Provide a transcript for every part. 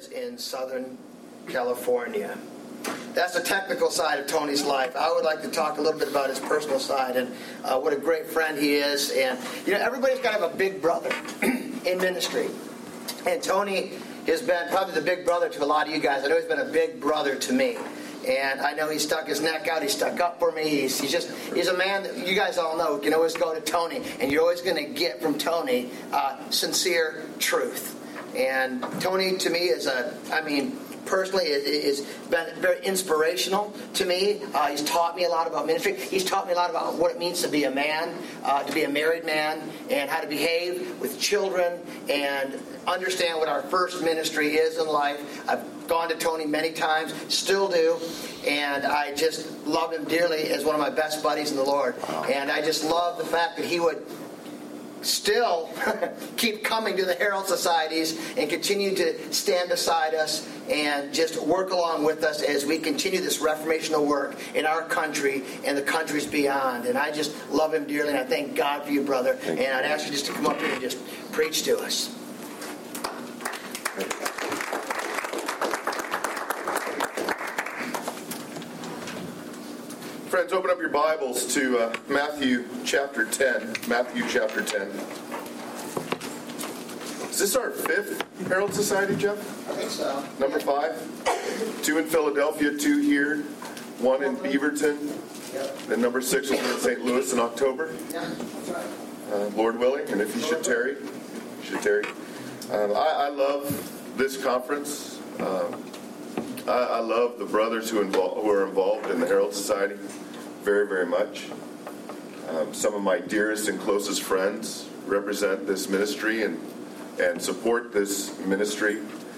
lives in Southern California. That's the technical side of Tony's life. I would like to talk a little bit about his personal side and what a great friend he is. And everybody's got to have a big brother in ministry. And Tony has been probably the big brother to a lot of you guys. I know he's been a big brother to me. And I know he stuck his neck out. He stuck up for me. He's a man that you guys all know can always go to Tony. And you're always going to get from Tony sincere truth. And Tony, to me, personally, has been very inspirational to me. He's taught me a lot about ministry. He's taught me a lot about what it means to be a man, to be a married man, and how to behave with children, and understand what our first ministry is in life. I've gone to Tony many times, still do, and I just love him dearly as one of my best buddies in the Lord. And I just love the fact that he would still keep coming to the Herald Societies and continue to stand beside us and just work along with us as we continue this reformational work in our country and the countries beyond. And I just love him dearly, and I thank God for you, brother. And I'd ask you just to come up here and just preach to us. Friends, open up your Bibles to Matthew chapter 10. Matthew chapter 10. Is this our fifth Herald Society, Jeff? I think so. Number 5? 2 in Philadelphia, 2 here, 1 in Beaverton. Yep. Then number 6 will be in St. Louis in October. Yeah, that's right. Lord willing, and if you should tarry, I love this conference. I love the brothers who are involved in the Herald Society very, very much. Some of my dearest and closest friends represent this ministry and support this ministry.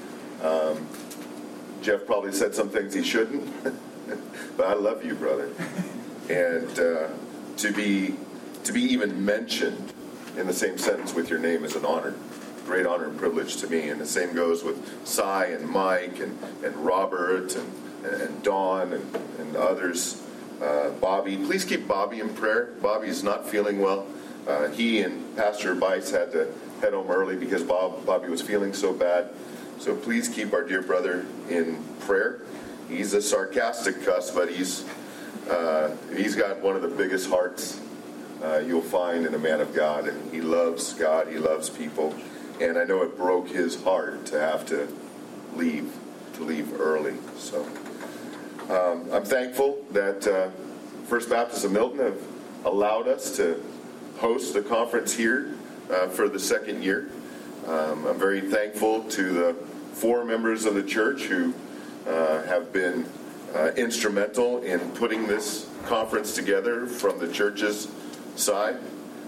Jeff probably said some things he shouldn't, but I love you, brother. And to be even mentioned in the same sentence with your name is an honor. Great honor and privilege to me. And the same goes with Cy and Mike and Robert and Dawn and others. Bobby, please keep Bobby in prayer. Bobby is not feeling well. He and Pastor Bice had to head home early because Bobby was feeling so bad. So please keep our dear brother in prayer. He's a sarcastic cuss, but he's got one of the biggest hearts you'll find in a man of God. And he loves God. He loves people. And I know it broke his heart to have to leave early. So I'm thankful that First Baptist of Milton have allowed us to host the conference here for the second year. I'm very thankful to the 4 members of the church who have been instrumental in putting this conference together from the church's side,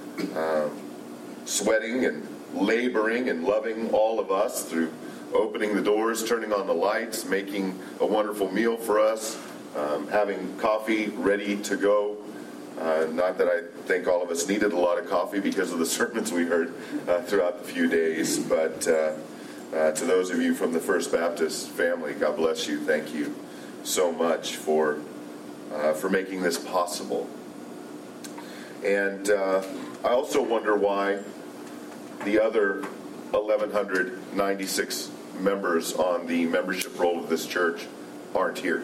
sweating and laboring and loving all of us through opening the doors, turning on the lights, making a wonderful meal for us, having coffee ready to go. Not that I think all of us needed a lot of coffee because of the sermons we heard throughout the few days, but to those of you from the First Baptist family, God bless you. Thank you so much for making this possible. And I also wonder why the other 1,196 members on the membership roll of this church aren't here.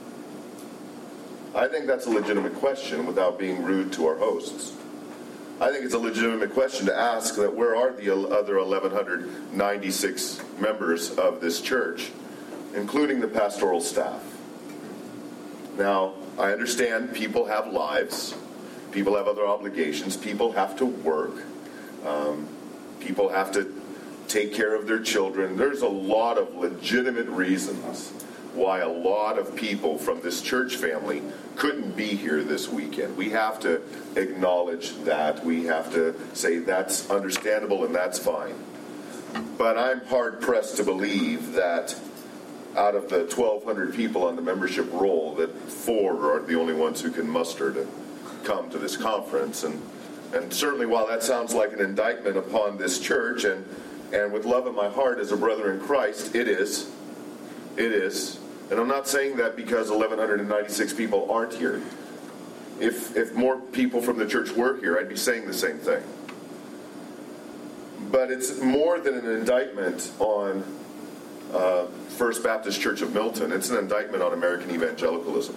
I think that's a legitimate question without being rude to our hosts. I think it's a legitimate question to ask that where are the other 1,196 members of this church, including the pastoral staff? Now, I understand people have lives. People have other obligations. People have to work. People have to take care of their children. There's a lot of legitimate reasons why a lot of people from this church family couldn't be here this weekend. We have to acknowledge that. We have to say that's understandable and that's fine. But I'm hard-pressed to believe that out of the 1,200 people on the membership roll, that 4 are the only ones who can muster to come to this conference. And certainly while that sounds like an indictment upon this church, and with love in my heart as a brother in Christ, it is. And I'm not saying that because 1,196 people aren't here. If more people from the church were here, I'd be saying the same thing. But it's more than an indictment on First Baptist Church of Milton. It's an indictment on American evangelicalism.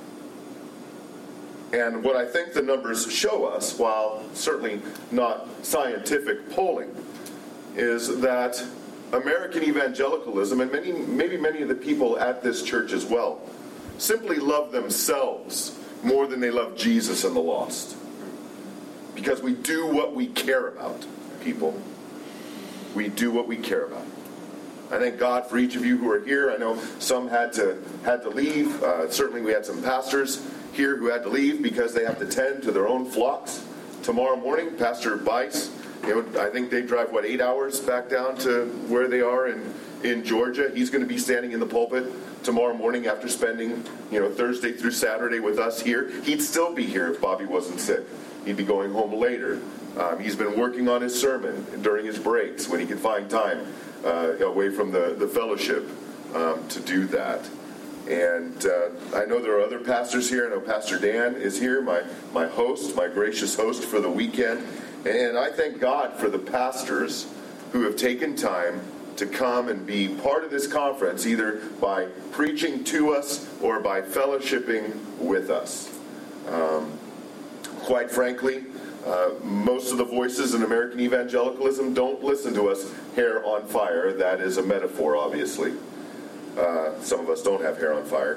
And what I think the numbers show us, while certainly not scientific polling, is that American evangelicalism, and maybe many of the people at this church as well, simply love themselves more than they love Jesus and the lost. Because we do what we care about, people. We do what we care about. I thank God for each of you who are here. I know some had to leave. Certainly we had some pastors here who had to leave because they have to tend to their own flocks tomorrow morning. Pastor Bice, I think they drive, 8 hours back down to where they are in Georgia. He's going to be standing in the pulpit tomorrow morning after spending, Thursday through Saturday with us here. He'd still be here if Bobby wasn't sick. He'd be going home later. He's been working on his sermon during his breaks when he can find time away from the fellowship to do that. And I know there are other pastors here. I know Pastor Dan is here, my host, my gracious host for the weekend. And I thank God for the pastors who have taken time to come and be part of this conference, either by preaching to us or by fellowshipping with us. Quite frankly, most of the voices in American evangelicalism don't listen to us hair on fire. That is a metaphor, obviously. Some of us don't have hair on fire.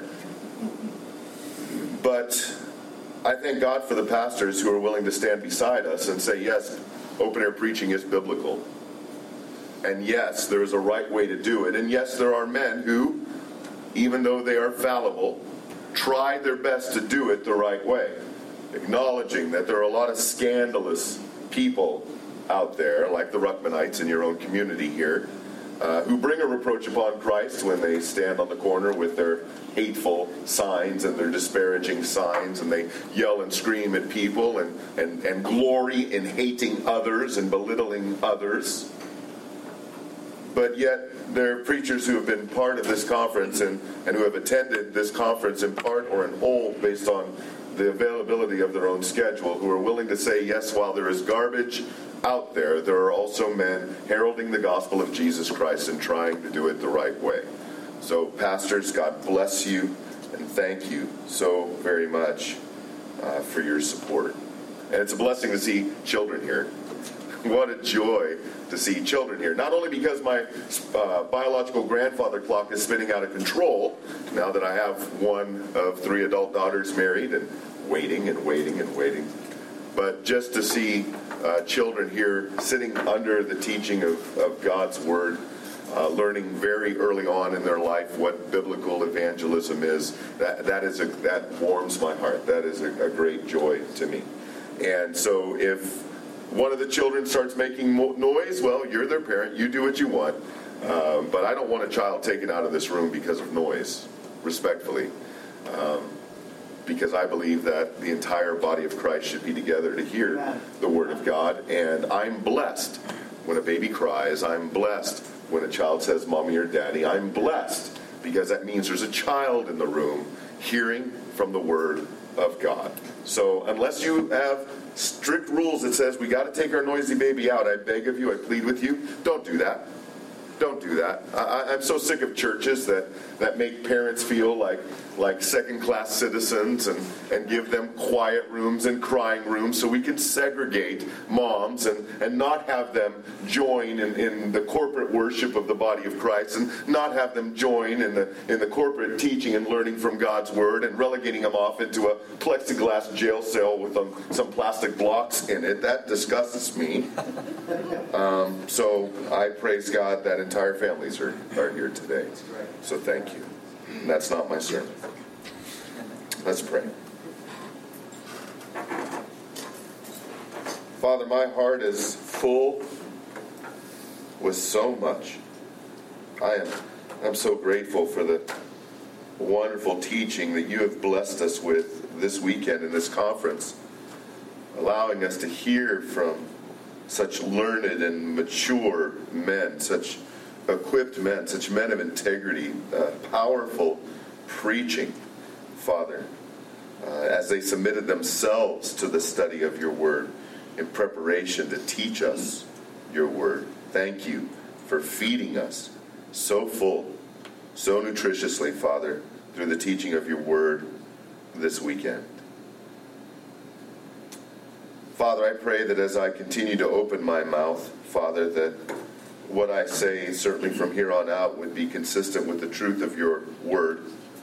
But I thank God for the pastors who are willing to stand beside us and say, yes, open-air preaching is biblical. And yes, there is a right way to do it. And yes, there are men who, even though they are fallible, try their best to do it the right way. Acknowledging that there are a lot of scandalous people out there, like the Ruckmanites in your own community here, who bring a reproach upon Christ when they stand on the corner with their hateful signs and their disparaging signs, and they yell and scream at people and glory in hating others and belittling others. But yet, there are preachers who have been part of this conference and who have attended this conference in part or in whole based on the availability of their own schedule, who are willing to say, yes, while there is garbage out there, there are also men heralding the gospel of Jesus Christ and trying to do it the right way. So, pastors, God bless you, and thank you so very much for your support. And it's a blessing to see children here. What a joy to see children here. Not only because my biological grandfather clock is spinning out of control, now that I have one of 3 adult daughters married and waiting and waiting and waiting, but just to see children here sitting under the teaching of God's Word, learning very early on in their life what biblical evangelism is, that warms my heart. That is a great joy to me. And so if one of the children starts making noise, well, you're their parent. You do what you want. But I don't want a child taken out of this room because of noise, respectfully. Because I believe that the entire body of Christ should be together to hear the Word of God. And I'm blessed when a baby cries. I'm blessed when a child says mommy or daddy. I'm blessed because that means there's a child in the room hearing from the Word of God. So unless you have strict rules that says we got to take our noisy baby out, I beg of you, I plead with you, don't do that. Don't do that. I'm so sick of churches that make parents feel like second-class citizens and give them quiet rooms and crying rooms so we can segregate moms and not have them join in the corporate worship of the body of Christ and not have them join in the corporate teaching and learning from God's Word and relegating them off into a plexiglass jail cell with some plastic blocks in it. That disgusts me. So I praise God that entire families are here today. So thank you. And that's not my sermon. Let's pray. Father, my heart is full with so much. I'm so grateful for the wonderful teaching that you have blessed us with this weekend in this conference, allowing us to hear from such learned and mature men, such equipped men, such men of integrity, powerful preaching, Father, as they submitted themselves to the study of your Word in preparation to teach us your Word. Thank you for feeding us so full, so nutritiously, Father, through the teaching of your word this weekend. Father, I pray that as I continue to open my mouth, Father, that what I say, certainly from here on out, would be consistent with the truth of your word.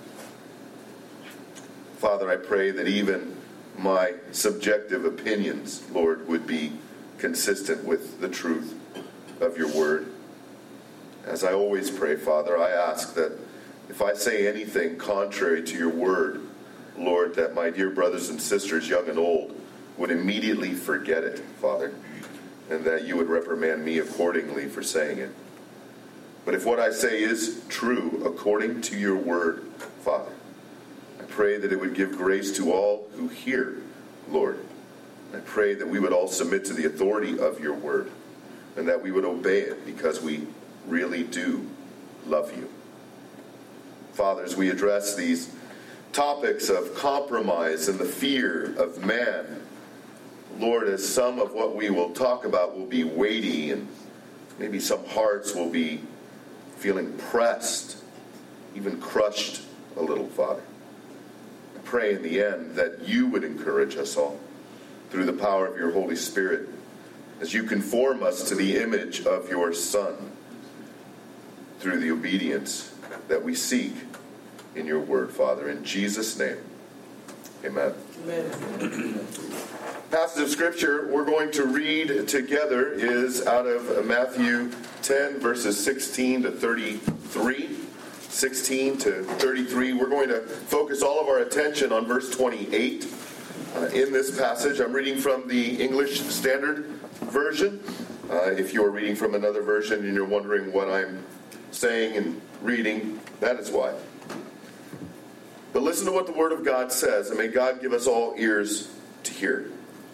Father, I pray that even my subjective opinions, Lord, would be consistent with the truth of your word. As I always pray, Father, I ask that if I say anything contrary to your word, Lord, that my dear brothers and sisters, young and old, would immediately forget it, Father, and that you would reprimand me accordingly for saying it. But if what I say is true according to your word, Father, I pray that it would give grace to all who hear, Lord. I pray that we would all submit to the authority of your word and that we would obey it because we really do love you. Father, as we address these topics of compromise and the fear of man, Lord, as some of what we will talk about will be weighty and maybe some hearts will be feeling pressed, even crushed a little, Father. I pray in the end that you would encourage us all through the power of your Holy Spirit as you conform us to the image of your Son through the obedience that we seek in your word, Father. In Jesus' name, amen. Amen. Passage of Scripture we're going to read together is out of Matthew 10, verses 16 to 33. 16 to 33. We're going to focus all of our attention on verse 28 in this passage. I'm reading from the English Standard Version. If you're reading from another version and you're wondering what I'm saying and reading, that is why. But listen to what the Word of God says, and may God give us all ears to hear.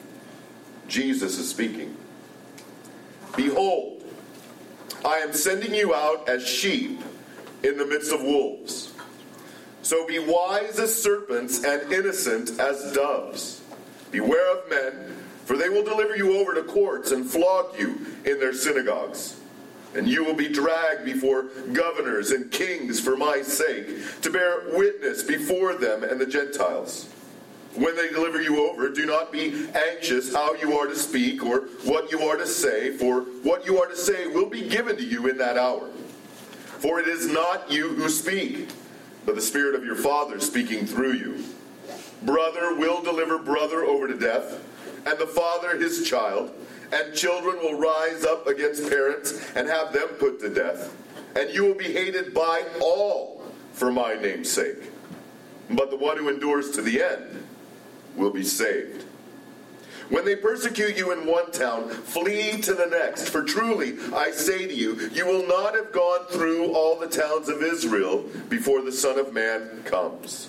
Jesus is speaking. Behold, I am sending you out as sheep in the midst of wolves. So be wise as serpents and innocent as doves. Beware of men, for they will deliver you over to courts and flog you in their synagogues. And you will be dragged before governors and kings for my sake, to bear witness before them and the Gentiles. When they deliver you over, do not be anxious how you are to speak or what you are to say, for what you are to say will be given to you in that hour. For it is not you who speak, but the Spirit of your Father speaking through you. Brother will deliver brother over to death, and the father his child, and children will rise up against parents and have them put to death. And you will be hated by all for my name's sake. But the one who endures to the end will be saved. When they persecute you in one town, flee to the next. For truly, I say to you, you will not have gone through all the towns of Israel before the Son of Man comes.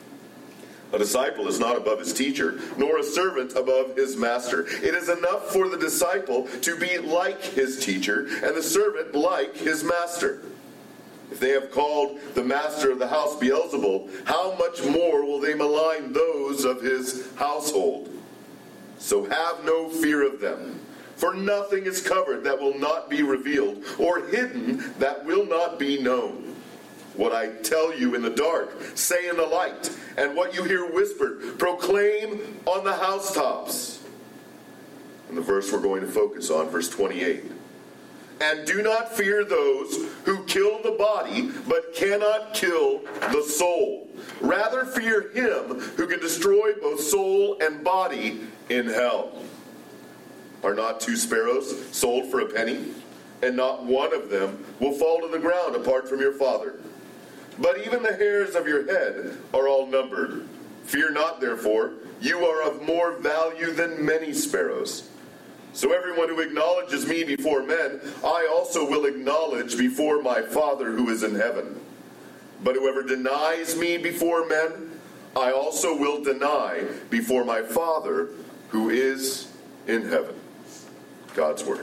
A disciple is not above his teacher, nor a servant above his master. It is enough for the disciple to be like his teacher, and the servant like his master. If they have called the master of the house Beelzebul, how much more will they malign those of his household? So have no fear of them, for nothing is covered that will not be revealed, or hidden that will not be known. What I tell you in the dark, say in the light, and what you hear whispered, proclaim on the housetops. And the verse we're going to focus on, verse 28. And do not fear those who kill the body, but cannot kill the soul. Rather fear him who can destroy both soul and body in hell. Are not 2 sparrows sold for a penny? And not one of them will fall to the ground apart from your Father. But even the hairs of your head are all numbered. Fear not, therefore, you are of more value than many sparrows. So everyone who acknowledges me before men, I also will acknowledge before my Father who is in heaven. But whoever denies me before men, I also will deny before my Father who is in heaven. God's Word.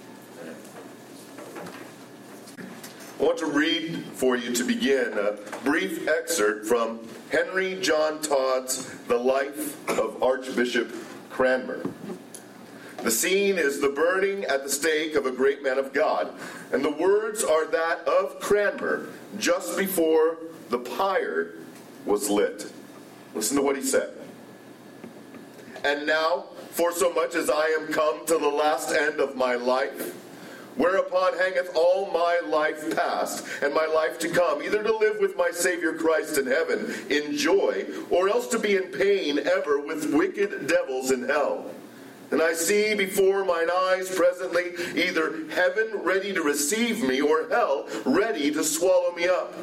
I want to read for you to begin a brief excerpt from Henry John Todd's The Life of Archbishop Cranmer. The scene is the burning at the stake of a great man of God, and the words are that of Cranmer, just before the pyre was lit. Listen to what he said. And now, for so much as I am come to the last end of my life, whereupon hangeth all my life past, and my life to come, either to live with my Savior Christ in heaven in joy, or else to be in pain ever with wicked devils in hell. And I see before mine eyes presently either heaven ready to receive me, or hell ready to swallow me up.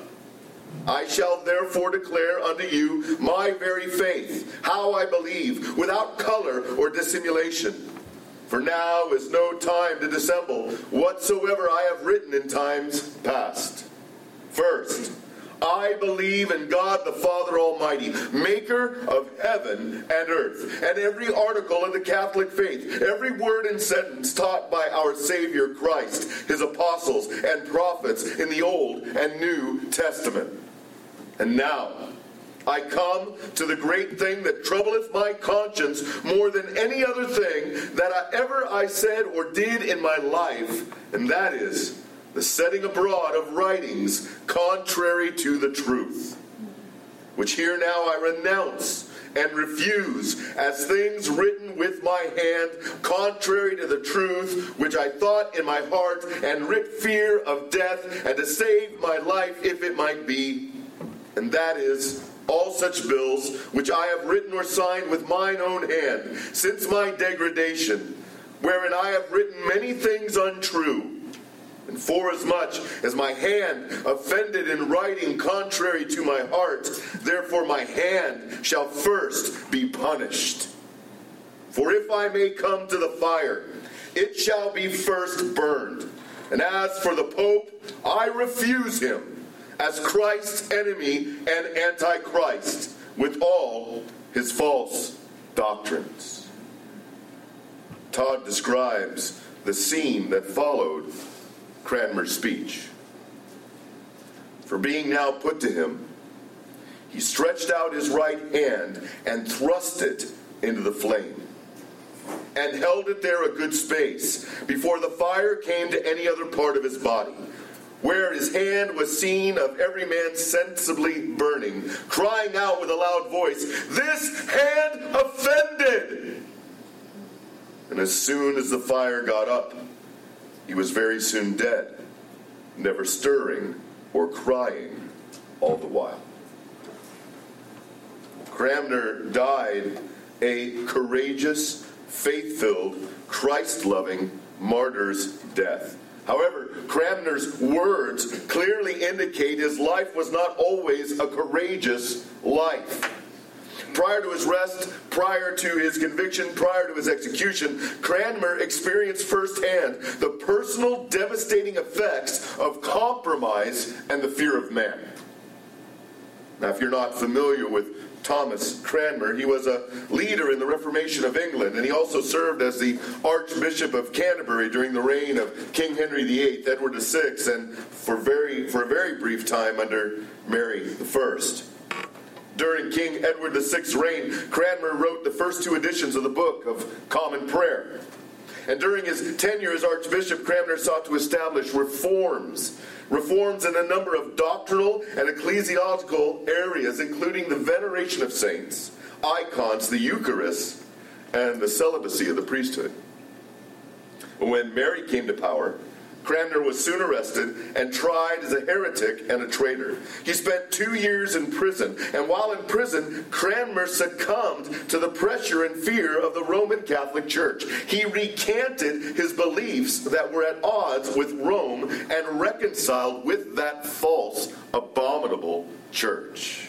I shall therefore declare unto you my very faith, how I believe, without color or dissimulation. For now is no time to dissemble whatsoever I have written in times past. First, I believe in God the Father Almighty, maker of heaven and earth, and every article of the Catholic faith, every word and sentence taught by our Savior Christ, his apostles and prophets in the Old and New Testament. And now I come to the great thing that troubleth my conscience more than any other thing that ever I said or did in my life, and that is the setting abroad of writings contrary to the truth, which here now I renounce and refuse as things written with my hand, contrary to the truth, which I thought in my heart, and writ fear of death, and to save my life if it might be, and that is all such bills which I have written or signed with mine own hand since my degradation, wherein I have written many things untrue. And forasmuch as my hand offended in writing contrary to my heart, therefore my hand shall first be punished. For if I may come to the fire, it shall be first burned. And as for the Pope, I refuse him as Christ's enemy and antichrist with all his false doctrines. Todd describes the scene that followed Cranmer's speech. For being now put to him, he stretched out his right hand and thrust it into the flame, and held it there a good space before the fire came to any other part of his body, where his hand was seen of every man sensibly burning, crying out with a loud voice, "This hand offended!" And as soon as the fire got up, he was very soon dead, never stirring or crying all the while. Cranmer died a courageous, faith-filled, Christ-loving martyr's death. However, Cranmer's words clearly indicate his life was not always a courageous life. Prior to his arrest, prior to his conviction, prior to his execution, Cranmer experienced firsthand the personal devastating effects of compromise and the fear of man. Now, if you're not familiar with Thomas Cranmer, he was a leader in the Reformation of England, and he also served as the Archbishop of Canterbury during the reign of King Henry VIII, Edward VI, and for a very brief time under Mary I. During King Edward VI's reign, Cranmer wrote the first two editions of the Book of Common Prayer. And during his tenure as Archbishop, Cranmer sought to establish reforms in a number of doctrinal and ecclesiastical areas, including the veneration of saints, icons, the Eucharist, and the celibacy of the priesthood. When Mary came to power, Cranmer was soon arrested and tried as a heretic and a traitor. He spent 2 years in prison, and while in prison, Cranmer succumbed to the pressure and fear of the Roman Catholic Church. He recanted his beliefs that were at odds with Rome and reconciled with that false, abominable church.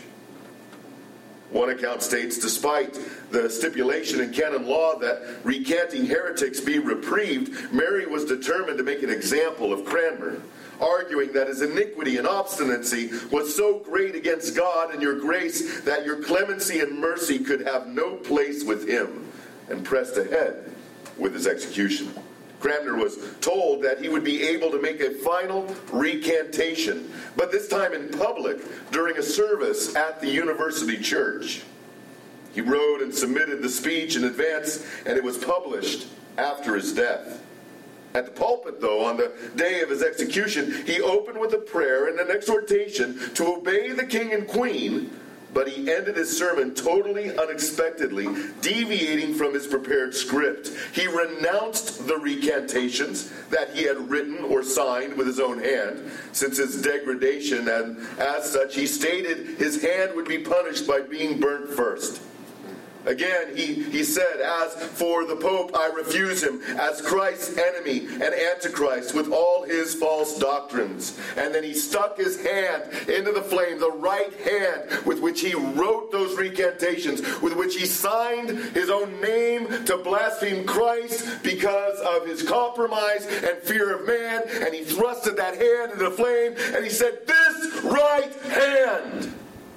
One account states, despite the stipulation in canon law that recanting heretics be reprieved, Mary was determined to make an example of Cranmer, arguing that his iniquity and obstinacy was so great against God and your grace that your clemency and mercy could have no place with him, and pressed ahead with his execution. Cranmer was told that he would be able to make a final recantation, but this time in public during a service at the University Church. He wrote and submitted the speech in advance, and it was published after his death. At the pulpit, though, on the day of his execution, he opened with a prayer and an exhortation to obey the king and queen, but he ended his sermon totally unexpectedly, deviating from his prepared script. He renounced the recantations that he had written or signed with his own hand, since his degradation, and as such, he stated his hand would be punished by being burnt first. Again, he said, as for the Pope, I refuse him as Christ's enemy and Antichrist with all his false doctrines. And then he stuck his hand into the flame, the right hand with which he wrote those recantations, with which he signed his own name to blaspheme Christ because of his compromise and fear of man. And he thrusted that hand into the flame and he said, "This right hand."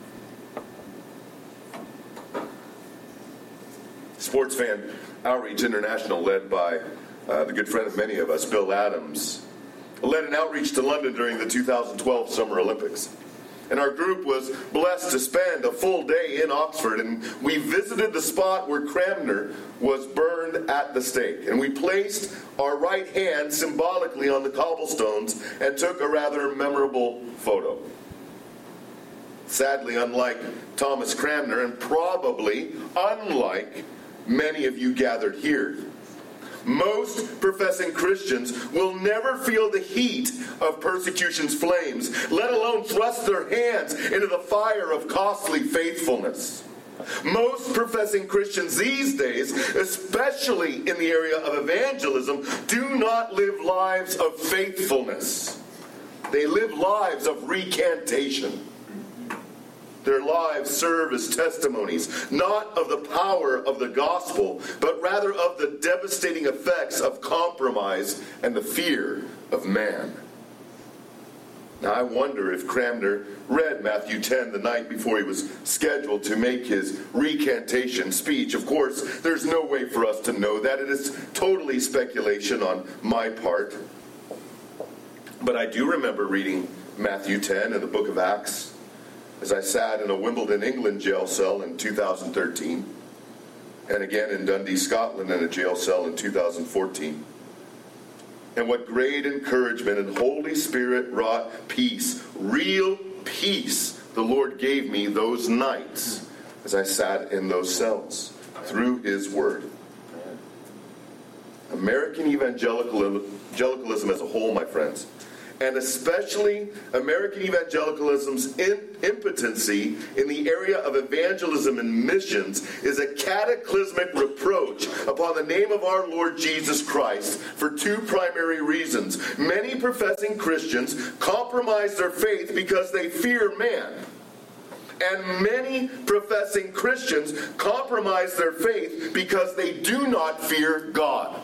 Sports Fan Outreach International, led by the good friend of many of us, Bill Adams, led an outreach to London during the 2012 Summer Olympics. And our group was blessed to spend a full day in Oxford, and we visited the spot where Cranmer was burned at the stake. And we placed our right hand symbolically on the cobblestones and took a rather memorable photo. Sadly, unlike Thomas Cranmer, and probably unlike many of you gathered here, most professing Christians will never feel the heat of persecution's flames, let alone thrust their hands into the fire of costly faithfulness. Most professing Christians these days, especially in the area of evangelism, do not live lives of faithfulness. They live lives of recantation. Their lives serve as testimonies, not of the power of the gospel, but rather of the devastating effects of compromise and the fear of man. Now, I wonder if Cranmer read Matthew 10 the night before he was scheduled to make his recantation speech. Of course, there's no way for us to know that. It is totally speculation on my part. But I do remember reading Matthew 10 in the book of Acts as I sat in a Wimbledon, England jail cell in 2013, and again in Dundee, Scotland in a jail cell in 2014. And what great encouragement and Holy Spirit wrought peace, real peace, the Lord gave me those nights as I sat in those cells through His Word. American evangelicalism as a whole, my friends, and especially American evangelicalism's impotency in the area of evangelism and missions, is a cataclysmic reproach upon the name of our Lord Jesus Christ for two primary reasons. Many professing Christians compromise their faith because they fear man. And many professing Christians compromise their faith because they do not fear God.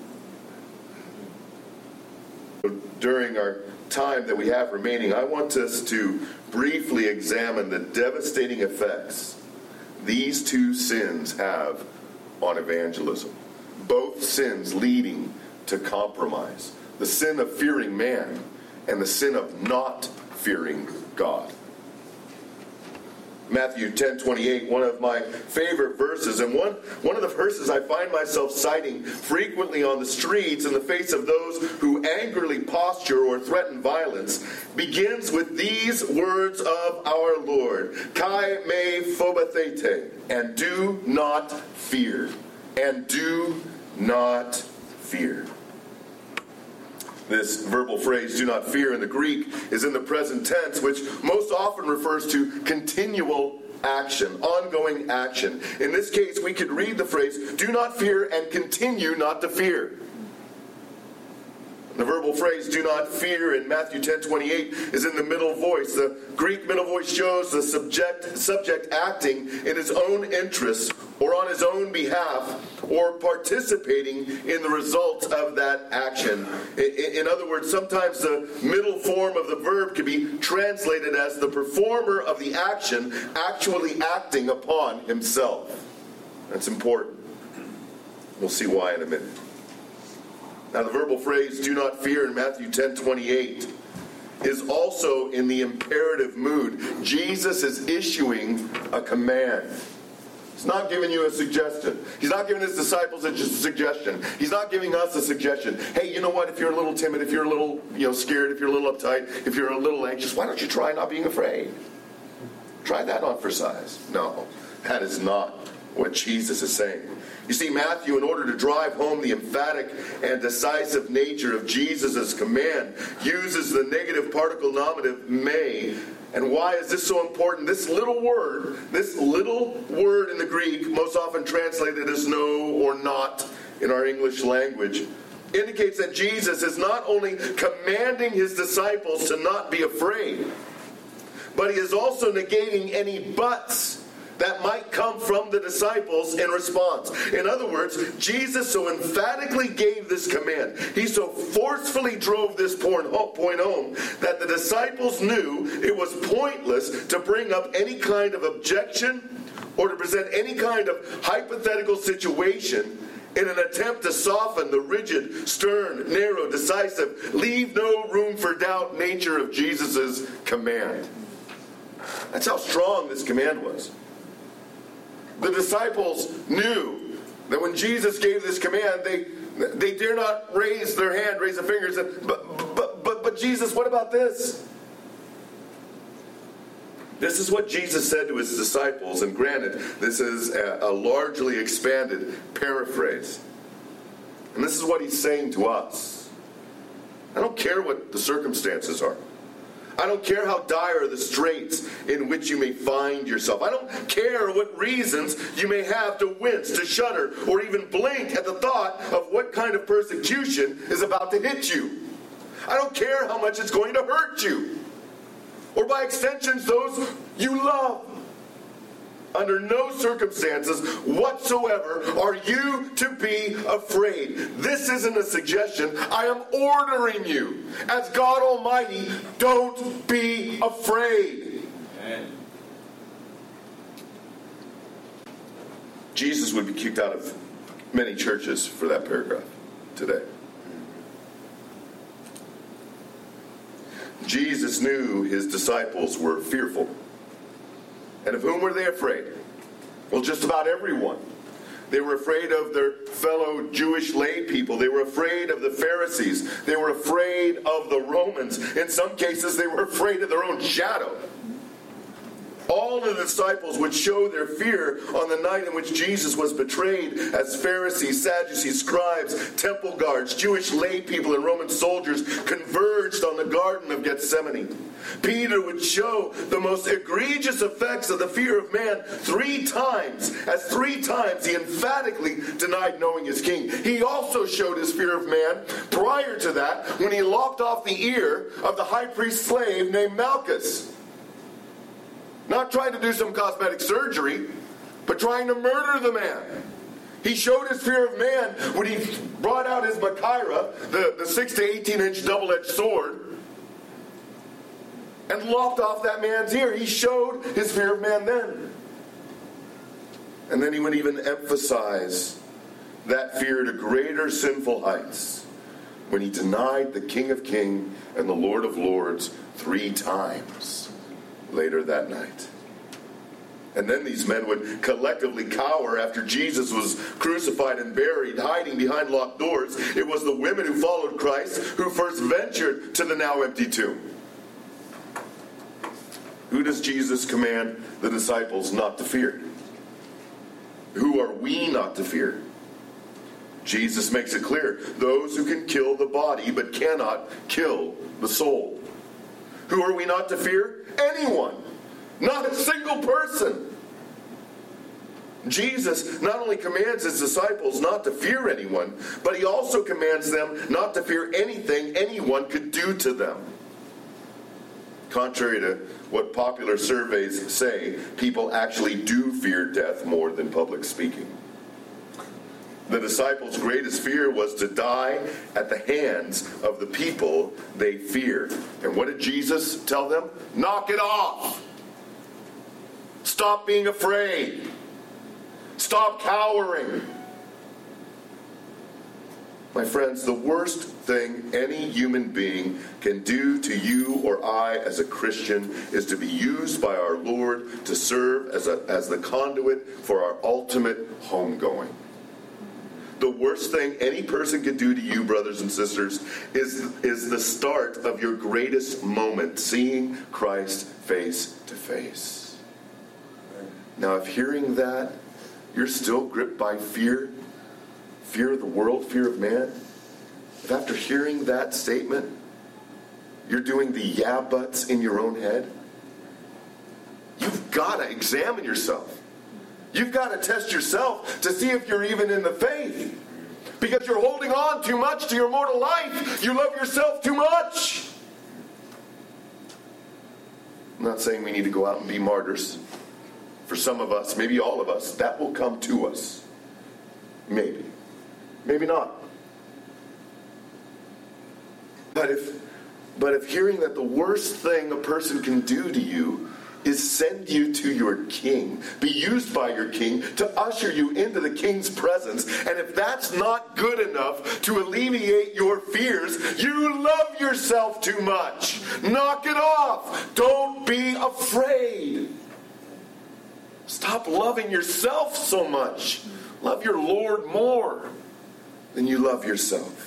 During our time that we have remaining, I want us to briefly examine the devastating effects these two sins have on evangelism. Both sins leading to compromise. The sin of fearing man and the sin of not fearing God. Matthew 10:28, one of my favorite verses, and one of the verses I find myself citing frequently on the streets in the face of those who angrily posture or threaten violence, begins with these words of our Lord, Kai me phobethete, and do not fear, and do not fear. This verbal phrase, do not fear, in the Greek is in the present tense, which most often refers to continual action, ongoing action. In this case, we could read the phrase, do not fear and continue not to fear. The verbal phrase, do not fear, in Matthew 10:28 is in the middle voice. The Greek middle voice shows the subject acting in his own interests or on his own behalf or participating in the results of that action. In other words, sometimes the middle form of the verb can be translated as the performer of the action actually acting upon himself. That's important. We'll see why in a minute. Now, the verbal phrase, do not fear, in Matthew 10:28 is also in the imperative mood. Jesus is issuing a command. He's not giving you a suggestion. He's not giving his disciples a suggestion. He's not giving us a suggestion. Hey, you know what? If you're a little timid, if you're a little scared, if you're a little uptight, if you're a little anxious, why don't you try not being afraid? Try that on for size. No, that is not what Jesus is saying. You see, Matthew, in order to drive home the emphatic and decisive nature of Jesus' command, uses the negative particle nominative may. And why is this so important? This little word in the Greek, most often translated as no or not in our English language, indicates that Jesus is not only commanding his disciples to not be afraid, but he is also negating any buts that might come from the disciples in response. In other words, Jesus so emphatically gave this command, he so forcefully drove this point home, that the disciples knew it was pointless to bring up any kind of objection or to present any kind of hypothetical situation in an attempt to soften the rigid, stern, narrow, decisive, leave no room for doubt nature of Jesus' command. That's how strong this command was. The disciples knew that when Jesus gave this command, they dare not raise their hand, raise their fingers, and but Jesus, what about this? This is what Jesus said to his disciples, and granted, this is a largely expanded paraphrase. And this is what he's saying to us. I don't care what the circumstances are. I don't care how dire the straits in which you may find yourself. I don't care what reasons you may have to wince, to shudder, or even blink at the thought of what kind of persecution is about to hit you. I don't care how much it's going to hurt you, or by extensions, those you love. Under no circumstances whatsoever are you to be afraid. This isn't a suggestion. I am ordering you, as God Almighty, don't be afraid. Amen. Jesus would be kicked out of many churches for that paragraph today. Jesus knew his disciples were fearful. And of whom were they afraid? Well, just about everyone. They were afraid of their fellow Jewish lay people. They were afraid of the Pharisees. They were afraid of the Romans. In some cases, they were afraid of their own shadow. All the disciples would show their fear on the night in which Jesus was betrayed, as Pharisees, Sadducees, scribes, temple guards, Jewish lay people, and Roman soldiers converged on the Garden of Gethsemane. Peter would show the most egregious effects of the fear of man 3 times, as 3 times he emphatically denied knowing his king. He also showed his fear of man prior to that, when he lopped off the ear of the high priest's slave named Malchus. Not trying to do some cosmetic surgery, but trying to murder the man. He showed his fear of man when he brought out his Machaira, the 6 to 18 inch double-edged sword, and lopped off that man's ear. He showed his fear of man then. And then he would even emphasize that fear to greater sinful heights when he denied the King of Kings and the Lord of Lords 3 times later that night. And then these men would collectively cower after Jesus was crucified and buried, hiding behind locked doors. It was the women who followed Christ who first ventured to the now empty tomb. Who does Jesus command the disciples not to fear? Who are we not to fear? Jesus makes it clear: those who can kill the body but cannot kill the soul. Who are we not to fear? Anyone. Not a single person. Jesus not only commands his disciples not to fear anyone, but he also commands them not to fear anything anyone could do to them. Contrary to what popular surveys say, people actually do fear death more than public speaking. The disciples' greatest fear was to die at the hands of the people they feared. And what did Jesus tell them? Knock it off. Stop being afraid. Stop cowering. My friends, the worst thing any human being can do to you or I as a Christian is to be used by our Lord to serve as the conduit for our ultimate homegoing. The worst thing any person can do to you, brothers and sisters, is the start of your greatest moment, seeing Christ face to face. Now, if hearing that, you're still gripped by fear of the world, fear of man, if after hearing that statement, you're doing the yeah buts in your own head, you've got to examine yourself. You've got to test yourself to see if you're even in the faith. Because you're holding on too much to your mortal life. You love yourself too much. I'm not saying we need to go out and be martyrs. For some of us, maybe all of us, that will come to us. Maybe. Maybe not. But if hearing that the worst thing a person can do to you is send you to your king, be used by your king to usher you into the king's presence, and if that's not good enough to alleviate your fears, you love yourself too much. Knock it off. Don't be afraid. Stop loving yourself so much. Love your Lord more than you love yourself.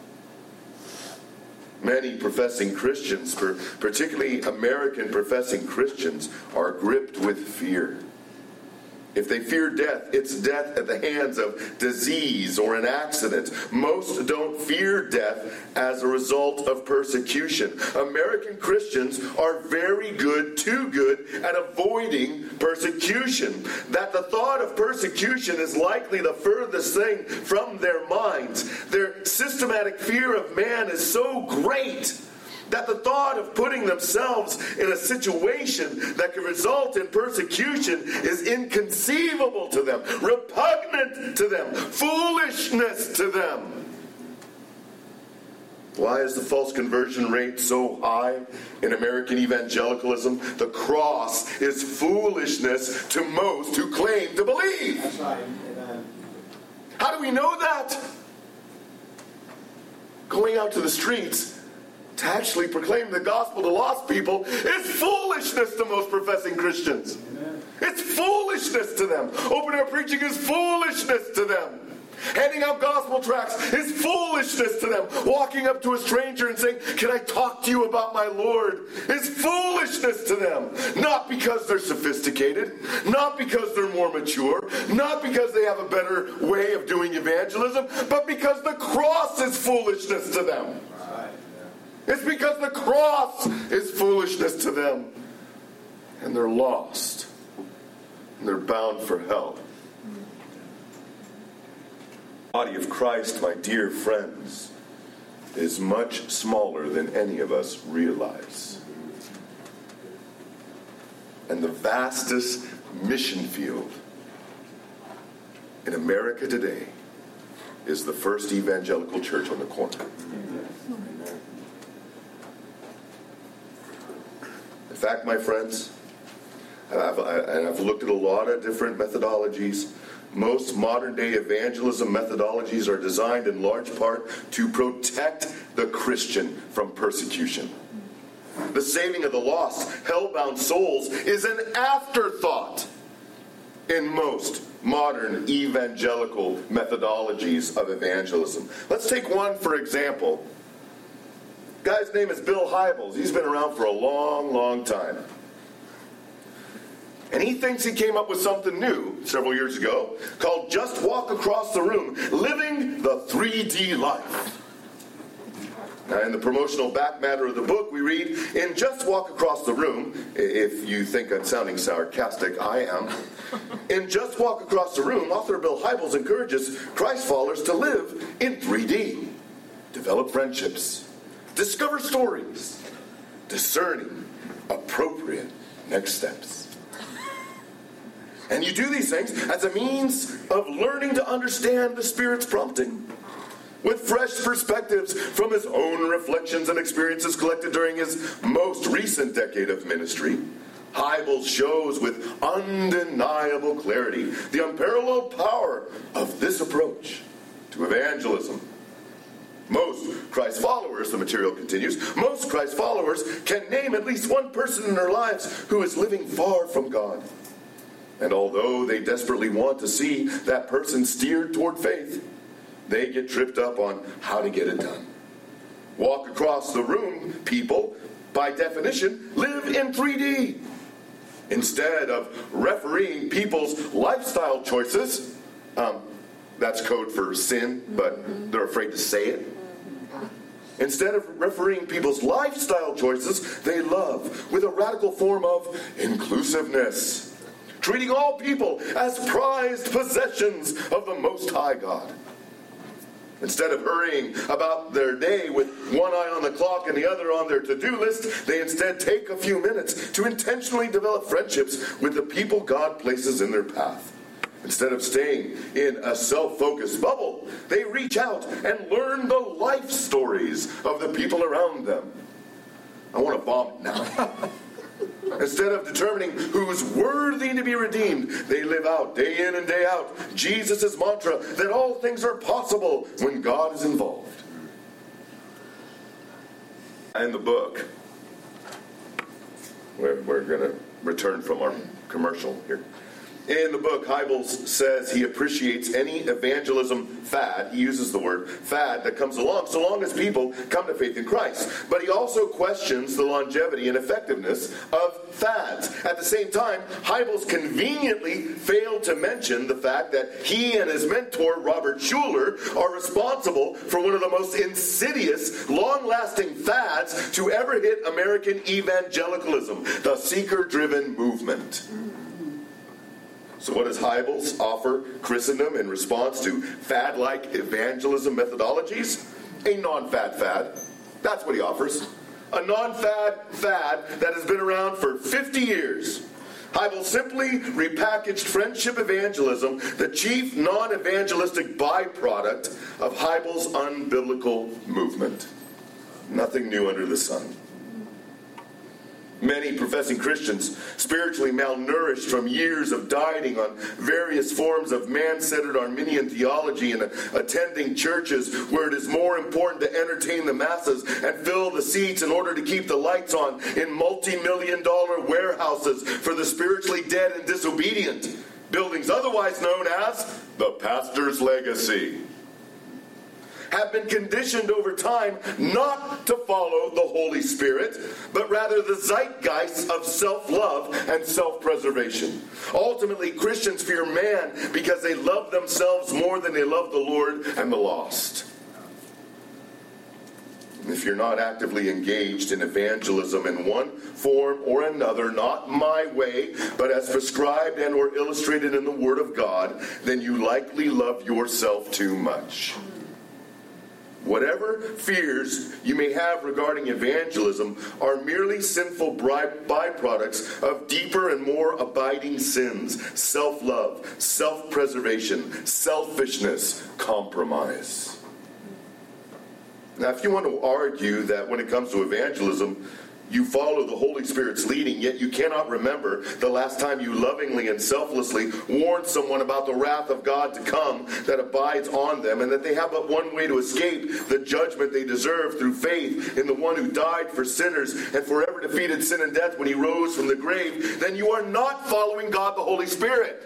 Many professing Christians, particularly American professing Christians, are gripped with fear. If they fear death, it's death at the hands of disease or an accident. Most don't fear death as a result of persecution. American Christians are very good, too good, at avoiding persecution. That the thought of persecution is likely the furthest thing from their minds. Their systematic fear of man is so great that the thought of putting themselves in a situation that could result in persecution is inconceivable to them, repugnant to them, foolishness to them. Why is the false conversion rate so high in American evangelicalism? The cross is foolishness to most who claim to believe. That's right. Amen. How do we know that? Going out to the streets to actually proclaim the gospel to lost people is foolishness to most professing Christians. Amen. It's foolishness to them. Open air preaching is foolishness to them. Handing out gospel tracts is foolishness to them. Walking up to a stranger and saying, "Can I talk to you about my Lord?" is foolishness to them. Not because they're sophisticated, not because they're more mature, not because they have a better way of doing evangelism, but because the cross is foolishness to them. It's because the cross is foolishness to them. And they're lost. And they're bound for hell. The body of Christ, my dear friends, is much smaller than any of us realize. And the vastest mission field in America today is the First Evangelical Church on the corner. In fact, my friends, I've looked at a lot of different methodologies. Most modern-day evangelism methodologies are designed in large part to protect the Christian from persecution. The saving of the lost, hell-bound souls is an afterthought in most modern evangelical methodologies of evangelism. Let's take one for example. Guy's name is Bill Hybels. He's been around for a long, long time. And he thinks he came up with something new several years ago called Just Walk Across the Room, Living the 3D Life. Now, in the promotional back matter of the book, we read, in Just Walk Across the Room, if you think I'm sounding sarcastic, I am. In Just Walk Across the Room, author Bill Hybels encourages Christ followers to live in 3D, develop friendships, discover stories, discerning appropriate next steps. And you do these things as a means of learning to understand the Spirit's prompting, with fresh perspectives from his own reflections and experiences collected during his most recent decade of ministry. Hybels shows with undeniable clarity the unparalleled power of this approach to evangelism. Most Christ followers, the material continues, most Christ followers can name at least one person in their lives who is living far from God. And although they desperately want to see that person steered toward faith, they get tripped up on how to get it done. Walk across the room people, by definition, live in 3D. Instead of refereeing people's lifestyle choices, that's code for sin, but they're afraid to say it. Instead of refereeing people's lifestyle choices, they love with a radical form of inclusiveness, treating all people as prized possessions of the Most High God. Instead of hurrying about their day with one eye on the clock and the other on their to-do list, they instead take a few minutes to intentionally develop friendships with the people God places in their path. Instead of staying in a self-focused bubble, they reach out and learn the life stories of the people around them. I want to vomit now. Instead of determining who's worthy to be redeemed, they live out, day in and day out, Jesus' mantra that all things are possible when God is involved. In the book, we're going to return from our commercial here. In the book, Hybels says he appreciates any evangelism fad, he uses the word fad, that comes along so long as people come to faith in Christ. But he also questions the longevity and effectiveness of fads. At the same time, Hybels conveniently failed to mention the fact that he and his mentor, Robert Schuller, are responsible for one of the most insidious, long-lasting fads to ever hit American evangelicalism, the seeker-driven movement. So what does Hybels offer Christendom in response to fad-like evangelism methodologies? A non-fad fad. That's what he offers. A non-fad fad that has been around for 50 years. Hybels simply repackaged friendship evangelism, the chief non-evangelistic byproduct of Hybels' unbiblical movement. Nothing new under the sun. Many professing Christians, spiritually malnourished from years of dieting on various forms of man-centered Arminian theology and attending churches where it is more important to entertain the masses and fill the seats in order to keep the lights on in multi-million-dollar warehouses for the spiritually dead and disobedient, buildings otherwise known as the pastor's legacy, have been conditioned over time not to follow the Holy Spirit, but rather the zeitgeist of self-love and self-preservation. Ultimately, Christians fear man because they love themselves more than they love the Lord and the lost. If you're not actively engaged in evangelism in one form or another, not my way, but as prescribed and or illustrated in the Word of God, then you likely love yourself too much. Whatever fears you may have regarding evangelism are merely sinful byproducts of deeper and more abiding sins: self-love, self-preservation, selfishness, compromise. Now, if you want to argue that when it comes to evangelism, you follow the Holy Spirit's leading, yet you cannot remember the last time you lovingly and selflessly warned someone about the wrath of God to come that abides on them, and that they have but one way to escape the judgment they deserve through faith in the one who died for sinners and forever defeated sin and death when he rose from the grave, then you are not following God the Holy Spirit.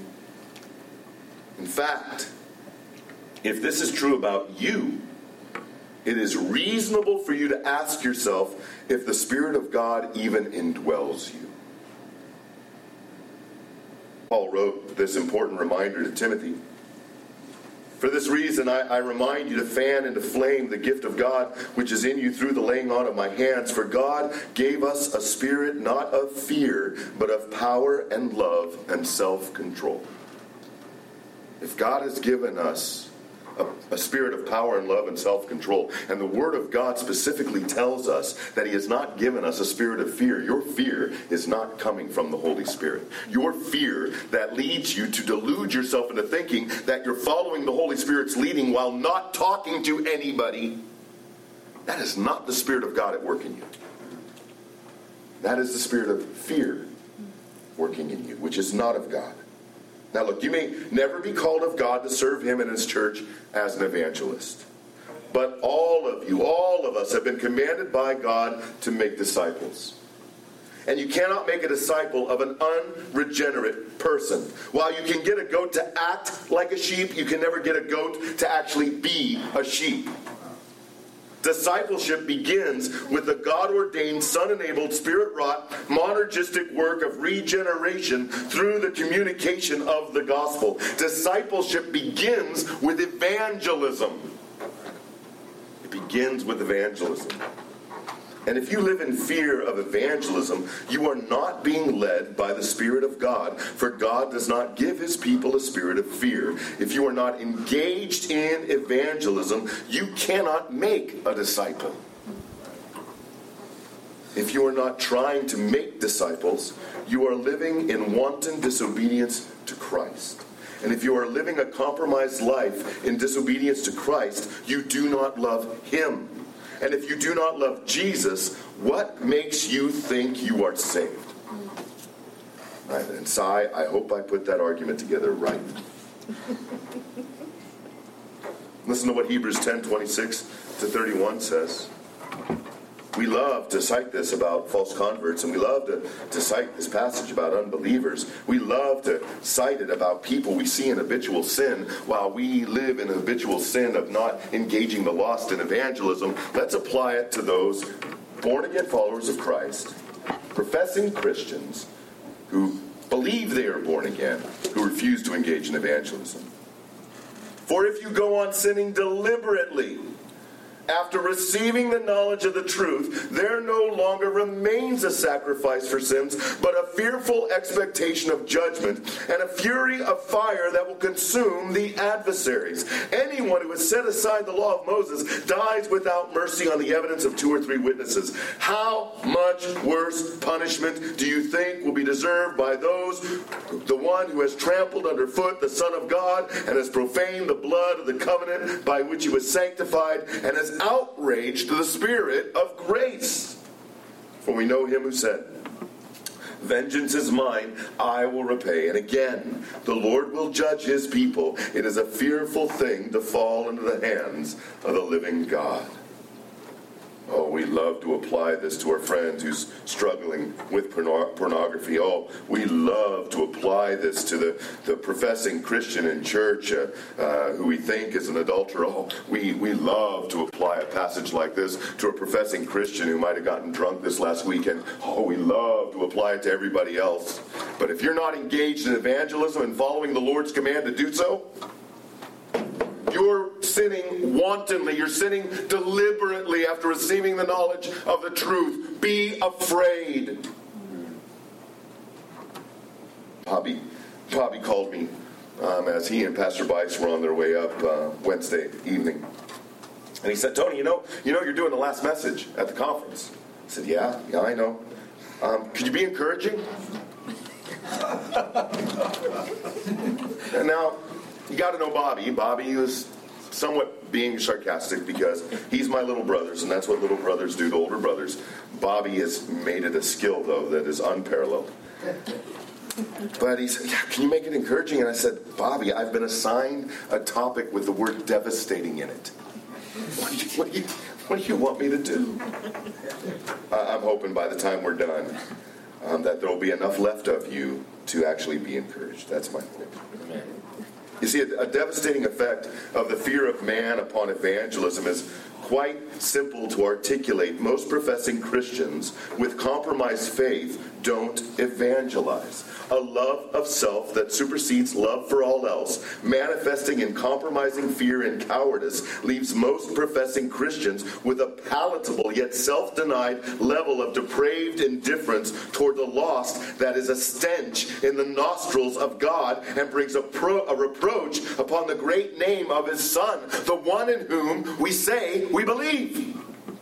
In fact, if this is true about you, it is reasonable for you to ask yourself if the Spirit of God even indwells you. Paul wrote this important reminder to Timothy. For this reason, I remind you to fan and to flame the gift of God which is in you through the laying on of my hands. For God gave us a spirit not of fear, but of power and love and self-control. If God has given us a spirit of power and love and self-control, and the Word of God specifically tells us that He has not given us a spirit of fear, your fear is not coming from the Holy Spirit. Your fear that leads you to delude yourself into thinking that you're following the Holy Spirit's leading while not talking to anybody, that is not the Spirit of God at work in you. That is the spirit of fear working in you, which is not of God. Now look, you may never be called of God to serve Him in His church as an evangelist. But all of us have been commanded by God to make disciples. And you cannot make a disciple of an unregenerate person. While you can get a goat to act like a sheep, you can never get a goat to actually be a sheep. Discipleship begins with the God-ordained, Son-enabled, Spirit-wrought, monergistic work of regeneration through the communication of the gospel. Discipleship begins with evangelism. It begins with evangelism. And if you live in fear of evangelism, you are not being led by the Spirit of God, for God does not give his people a spirit of fear. If you are not engaged in evangelism, you cannot make a disciple. If you are not trying to make disciples, you are living in wanton disobedience to Christ. And if you are living a compromised life in disobedience to Christ, you do not love him. And if you do not love Jesus, what makes you think you are saved? Right, and Cy, I hope I put that argument together right. Listen to what Hebrews 10:26-31 says. We love to cite this about false converts, and we love to cite this passage about unbelievers. We love to cite it about people we see in habitual sin while we live in habitual sin of not engaging the lost in evangelism. Let's apply it to those born-again followers of Christ, professing Christians who believe they are born again, who refuse to engage in evangelism. For if you go on sinning deliberately, after receiving the knowledge of the truth, there no longer remains a sacrifice for sins, but a fearful expectation of judgment and a fury of fire that will consume the adversaries. Anyone who has set aside the law of Moses dies without mercy on the evidence of 2 or 3 witnesses. How much worse punishment do you think will be deserved by the one who has trampled underfoot the Son of God and has profaned the blood of the covenant by which he was sanctified and has outraged the Spirit of grace? For we know him who said, "Vengeance is mine, I will repay." And again, the Lord will judge his people. It is a fearful thing to fall into the hands of the living God. Oh, we love to apply this to our friend who's struggling with pornography. Oh, we love to apply this to the professing Christian in church who we think is an adulterer. Oh, we love to apply a passage like this to a professing Christian who might have gotten drunk this last weekend. Oh, we love to apply it to everybody else. But if you're not engaged in evangelism and following the Lord's command to do so, you're sinning wantonly. You're sinning deliberately after receiving the knowledge of the truth. Be afraid. Bobby called me as he and Pastor Bice were on their way up Wednesday evening. And he said, "Tony, you know you're doing the last message at the conference." I said, Yeah, I know. Could you be encouraging? And now, you got to know Bobby. Bobby was somewhat being sarcastic because he's my little brothers, and that's what little brothers do to older brothers. Bobby has made it a skill, though, that is unparalleled. But he said, "Can you make it encouraging?" And I said, "Bobby, I've been assigned a topic with the word devastating in it. What do you want me to do?" I'm hoping by the time we're done that there will be enough left of you to actually be encouraged. That's my hope. Amen. You see, a devastating effect of the fear of man upon evangelism is quite simple to articulate. Most professing Christians with compromised faith don't evangelize. A love of self that supersedes love for all else, manifesting in compromising fear and cowardice, leaves most professing Christians with a palatable yet self-denied level of depraved indifference toward the lost that is a stench in the nostrils of God and brings a reproach upon the great name of his Son, the one in whom we say we believe.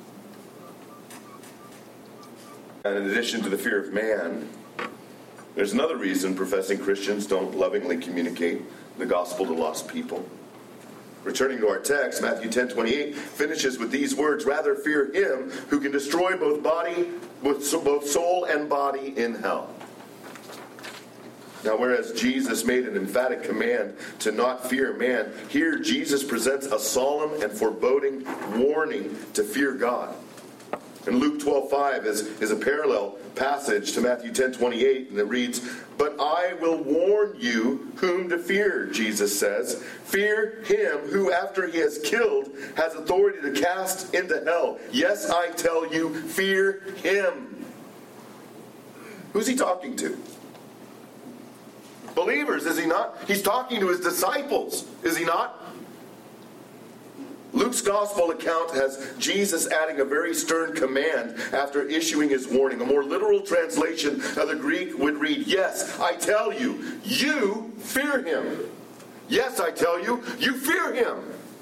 And in addition to the fear of man, there's another reason professing Christians don't lovingly communicate the gospel to lost people. Returning to our text, Matthew 10:28 finishes with these words, "Rather fear him who can destroy both soul and body in hell." Now, whereas Jesus made an emphatic command to not fear man, here Jesus presents a solemn and foreboding warning to fear God. And Luke 12:5 is a parallel passage to Matthew 10:28, and it reads, "But I will warn you whom to fear," Jesus says. "Fear him who, after he has killed, has authority to cast into hell. Yes, I tell you, fear him." Who's he talking to? Believers, is he not? He's talking to his disciples, is he not? Luke's gospel account has Jesus adding a very stern command after issuing his warning. A more literal translation of the Greek would read, "Yes, I tell you, you fear him." Yes, I tell you, you fear him.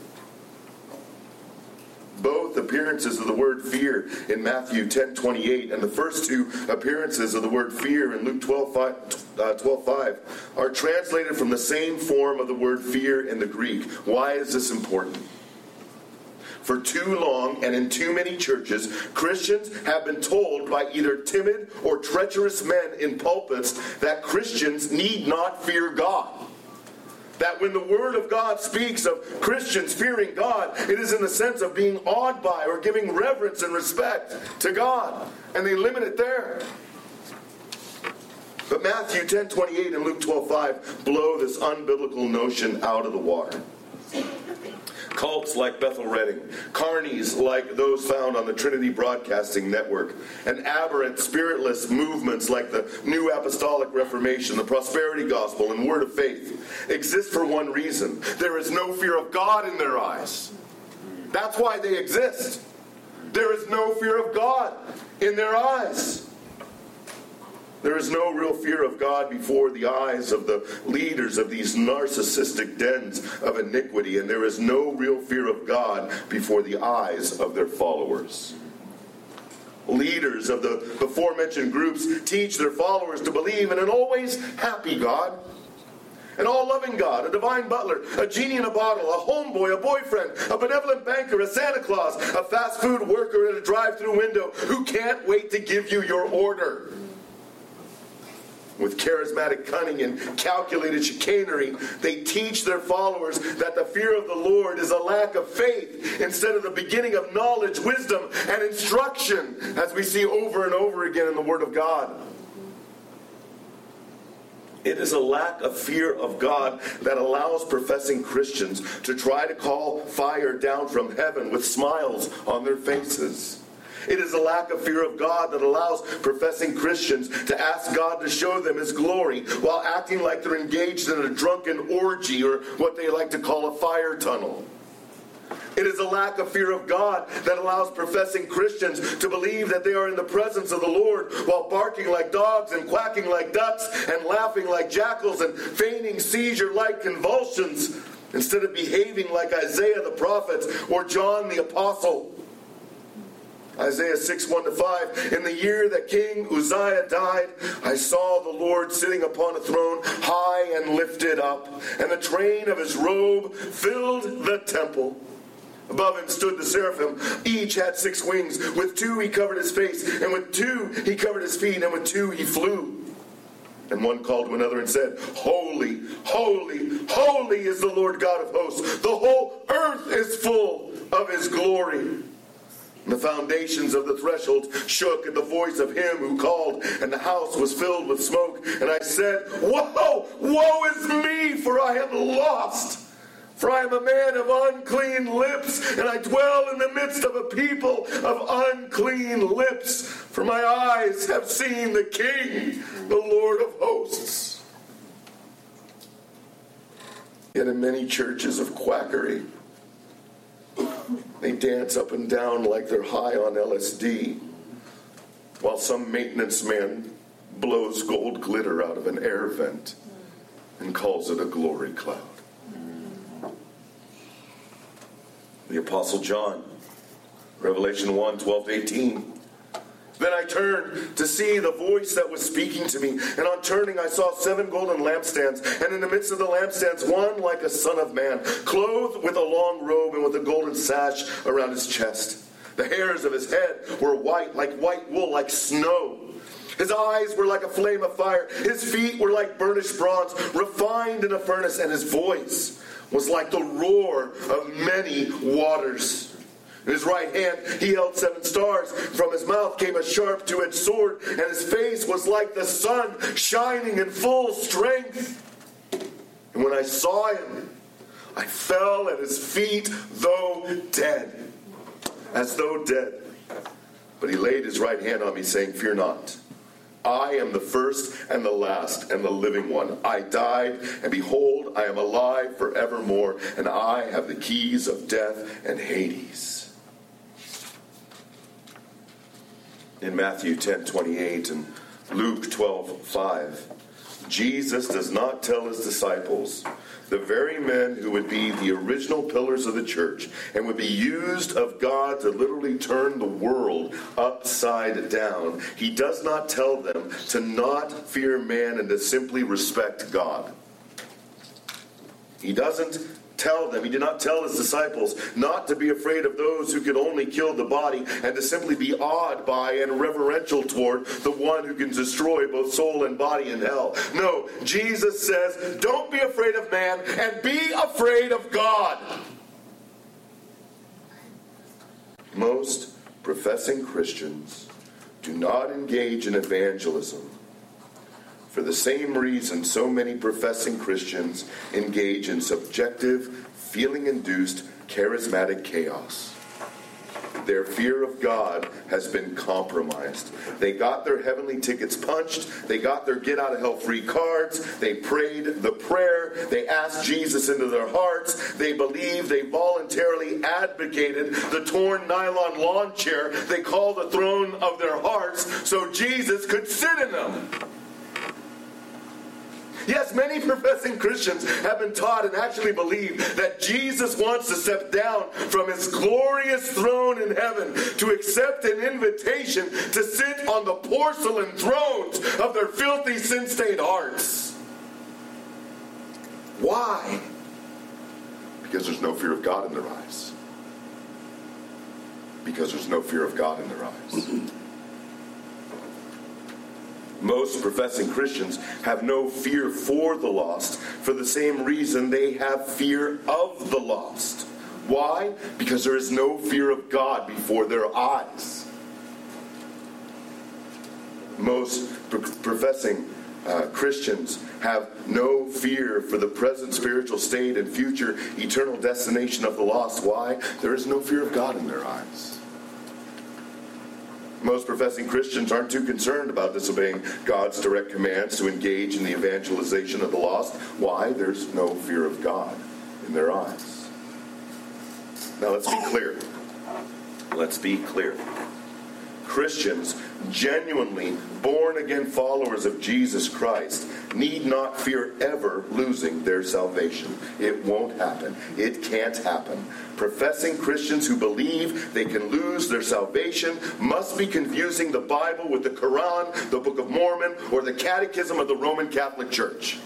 Both appearances of the word fear in Matthew 10:28 and the first two appearances of the word fear in Luke 12:5 are translated from the same form of the word fear in the Greek. Why is this important? For too long and in too many churches, Christians have been told by either timid or treacherous men in pulpits that Christians need not fear God. That when the Word of God speaks of Christians fearing God, it is in the sense of being awed by or giving reverence and respect to God. And they limit it there. But Matthew 10:28 and Luke 12:5 blow this unbiblical notion out of the water. Cults like Bethel Redding, carnies like those found on the Trinity Broadcasting Network, and aberrant, spiritless movements like the New Apostolic Reformation, the Prosperity Gospel, and Word of Faith exist for one reason. There is no fear of God in their eyes. That's why they exist. There is no fear of God in their eyes. There is no real fear of God before the eyes of the leaders of these narcissistic dens of iniquity, and there is no real fear of God before the eyes of their followers. Leaders of the aforementioned groups teach their followers to believe in an always happy God, an all-loving God, a divine butler, a genie in a bottle, a homeboy, a boyfriend, a benevolent banker, a Santa Claus, a fast food worker at a drive-through window who can't wait to give you your order. With charismatic cunning and calculated chicanery, they teach their followers that the fear of the Lord is a lack of faith instead of the beginning of knowledge, wisdom, and instruction, as we see over and over again in the Word of God. It is a lack of fear of God that allows professing Christians to try to call fire down from heaven with smiles on their faces. It is a lack of fear of God that allows professing Christians to ask God to show them His glory while acting like they're engaged in a drunken orgy or what they like to call a fire tunnel. It is a lack of fear of God that allows professing Christians to believe that they are in the presence of the Lord while barking like dogs and quacking like ducks and laughing like jackals and feigning seizure-like convulsions instead of behaving like Isaiah the prophet or John the apostle. Isaiah 6:1-5, "In the year that King Uzziah died, I saw the Lord sitting upon a throne, high and lifted up, and the train of his robe filled the temple. Above him stood the seraphim. Each had 6 wings. With 2 he covered his face, and with 2 he covered his feet, and with 2 he flew. And one called to another and said, Holy, holy, holy is the Lord God of hosts. The whole earth is full of his glory. And the foundations of the threshold shook at the voice of him who called, and the house was filled with smoke. And I said, Woe! Woe is me, for I am lost! For I am a man of unclean lips, and I dwell in the midst of a people of unclean lips. For my eyes have seen the King, the Lord of hosts." Yet in many churches of quackery, they dance up and down like they're high on LSD, while some maintenance man blows gold glitter out of an air vent and calls it a glory cloud. The Apostle John, Revelation 1:12-18. "Then I turned to see the voice that was speaking to me, and on turning I saw 7 golden lampstands, and in the midst of the lampstands one like a son of man, clothed with a long robe and with a golden sash around his chest. The hairs of his head were white, like white wool, like snow. His eyes were like a flame of fire. His feet were like burnished bronze, refined in a furnace, and his voice was like the roar of many waters. In his right hand he held 7 stars. From his mouth came a sharp two-edged sword, and his face was like the sun shining in full strength. And when I saw him, I fell at his feet, as though dead. But he laid his right hand on me, saying, "Fear not. I am the first and the last and the living one. I died, and behold, I am alive forevermore, and I have the keys of death and Hades." In Matthew 10:28 and Luke 12:5, Jesus does not tell his disciples, the very men who would be the original pillars of the church and would be used of God to literally turn the world upside down. He does not tell them to not fear man and to simply respect God. He did not tell his disciples not to be afraid of those who could only kill the body and to simply be awed by and reverential toward the one who can destroy both soul and body in hell. No, Jesus says, don't be afraid of man and be afraid of God. Most professing Christians do not engage in evangelism for the same reason so many professing Christians engage in subjective, feeling-induced, charismatic chaos. Their fear of God has been compromised. They got their heavenly tickets punched. They got their get-out-of-hell-free cards. They prayed the prayer. They asked Jesus into their hearts. They believed. They voluntarily advocated the torn nylon lawn chair they call the throne of their hearts so Jesus could sit in them. Yes, many professing Christians have been taught and actually believe that Jesus wants to step down from his glorious throne in heaven to accept an invitation to sit on the porcelain thrones of their filthy, sin-stained hearts. Why? Because there's no fear of God in their eyes. Because there's no fear of God in their eyes. Most professing Christians have no fear for the lost for the same reason they have fear of the lost. Why? Because there is no fear of God before their eyes. Most professing Christians have no fear for the present spiritual state and future eternal destination of the lost. Why? There is no fear of God in their eyes. Most professing Christians aren't too concerned about disobeying God's direct commands to engage in the evangelization of the lost. Why? There's no fear of God in their eyes. Now let's be clear. Let's be clear. Christians, genuinely born-again followers of Jesus Christ, need not fear ever losing their salvation. It won't happen. It can't happen. Professing Christians who believe they can lose their salvation must be confusing the Bible with the Quran, the Book of Mormon, or the Catechism of the Roman Catholic Church.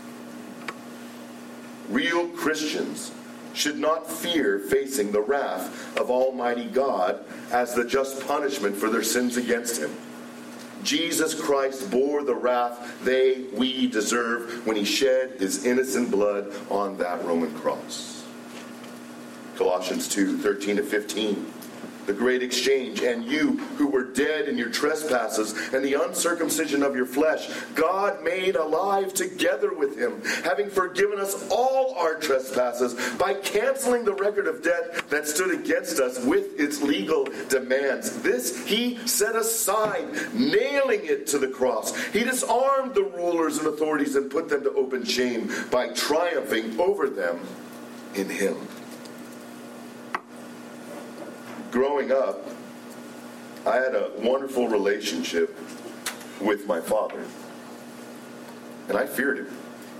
Real Christians should not fear facing the wrath of Almighty God as the just punishment for their sins against him. Jesus Christ bore the wrath we deserve when he shed his innocent blood on that Roman cross. Colossians 2:13-15. The great exchange, and you who were dead in your trespasses and the uncircumcision of your flesh, God made alive together with him, having forgiven us all our trespasses by canceling the record of debt that stood against us with its legal demands. This he set aside, nailing it to the cross. He disarmed the rulers and authorities and put them to open shame by triumphing over them in him. Growing up, I had a wonderful relationship with my father, and I feared him.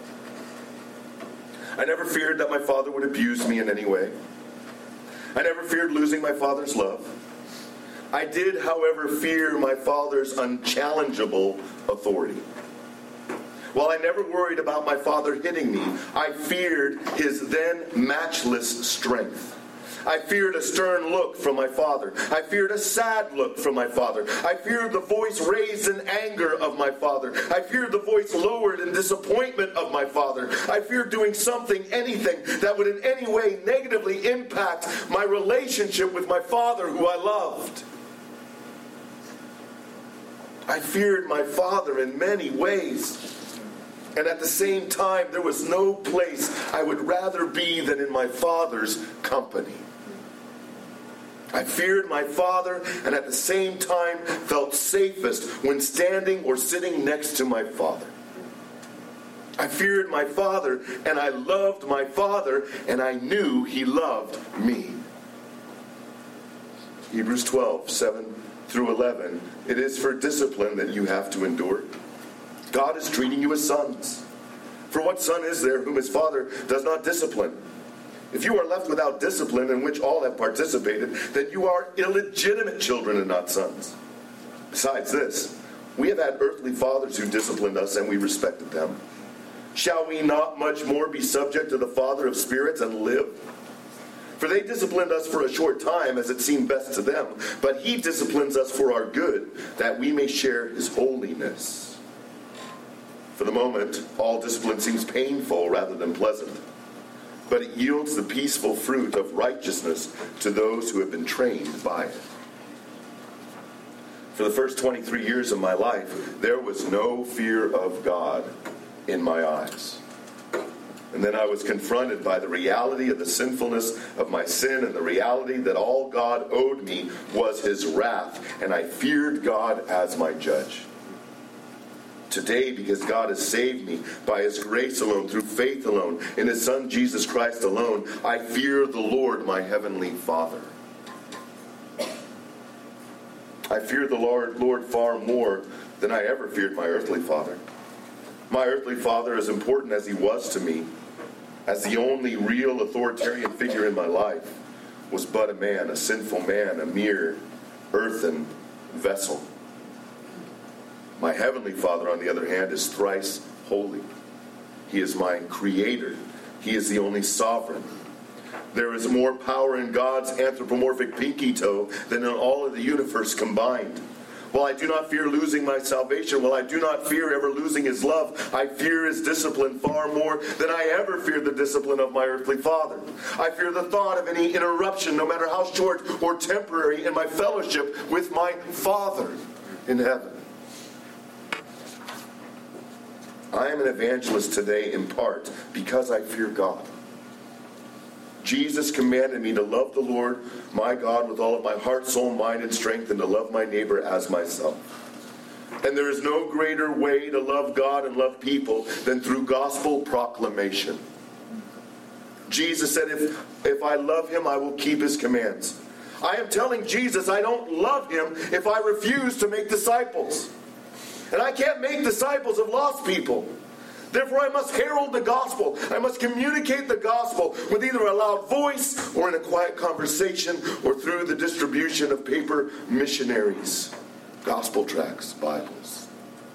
I never feared that my father would abuse me in any way. I never feared losing my father's love. I did, however, fear my father's unchallengeable authority. While I never worried about my father hitting me, I feared his then matchless strength. I feared a stern look from my father. I feared a sad look from my father. I feared the voice raised in anger of my father. I feared the voice lowered in disappointment of my father. I feared doing something, anything, that would in any way negatively impact my relationship with my father who I loved. I feared my father in many ways. And at the same time, there was no place I would rather be than in my father's company. I feared my father, and at the same time felt safest when standing or sitting next to my father. I feared my father, and I loved my father, and I knew he loved me. Hebrews 12, 7 through 11. It is for discipline that you have to endure. God is treating you as sons. For what son is there whom his father does not discipline? If you are left without discipline, in which all have participated, then you are illegitimate children and not sons. Besides this, we have had earthly fathers who disciplined us, and we respected them. Shall we not much more be subject to the Father of spirits and live? For they disciplined us for a short time, as it seemed best to them, but he disciplines us for our good, that we may share his holiness. For the moment, all discipline seems painful rather than pleasant, but it yields the peaceful fruit of righteousness to those who have been trained by it. For the first 23 years of my life, there was no fear of God in my eyes. And then I was confronted by the reality of the sinfulness of my sin and the reality that all God owed me was his wrath, and I feared God as my judge. Today, because God has saved me by his grace alone, through faith alone, in his Son Jesus Christ alone, I fear the Lord, my heavenly Father. I fear the Lord far more than I ever feared my earthly father. My earthly father, as important as he was to me, as the only real authoritarian figure in my life, was but a man, a sinful man, a mere earthen vessel. My heavenly Father, on the other hand, is thrice holy. He is my creator. He is the only sovereign. There is more power in God's anthropomorphic pinky toe than in all of the universe combined. While I do not fear losing my salvation, while I do not fear ever losing his love, I fear his discipline far more than I ever feared the discipline of my earthly father. I fear the thought of any interruption, no matter how short or temporary, in my fellowship with my Father in heaven. I am an evangelist today in part because I fear God. Jesus commanded me to love the Lord, my God, with all of my heart, soul, mind, and strength, and to love my neighbor as myself. And there is no greater way to love God and love people than through gospel proclamation. Jesus said, if I love him, I will keep his commands. I am telling Jesus I don't love him if I refuse to make disciples. And I can't make disciples of lost people. Therefore, I must herald the gospel. I must communicate the gospel with either a loud voice or in a quiet conversation or through the distribution of paper missionaries, gospel tracts, Bibles.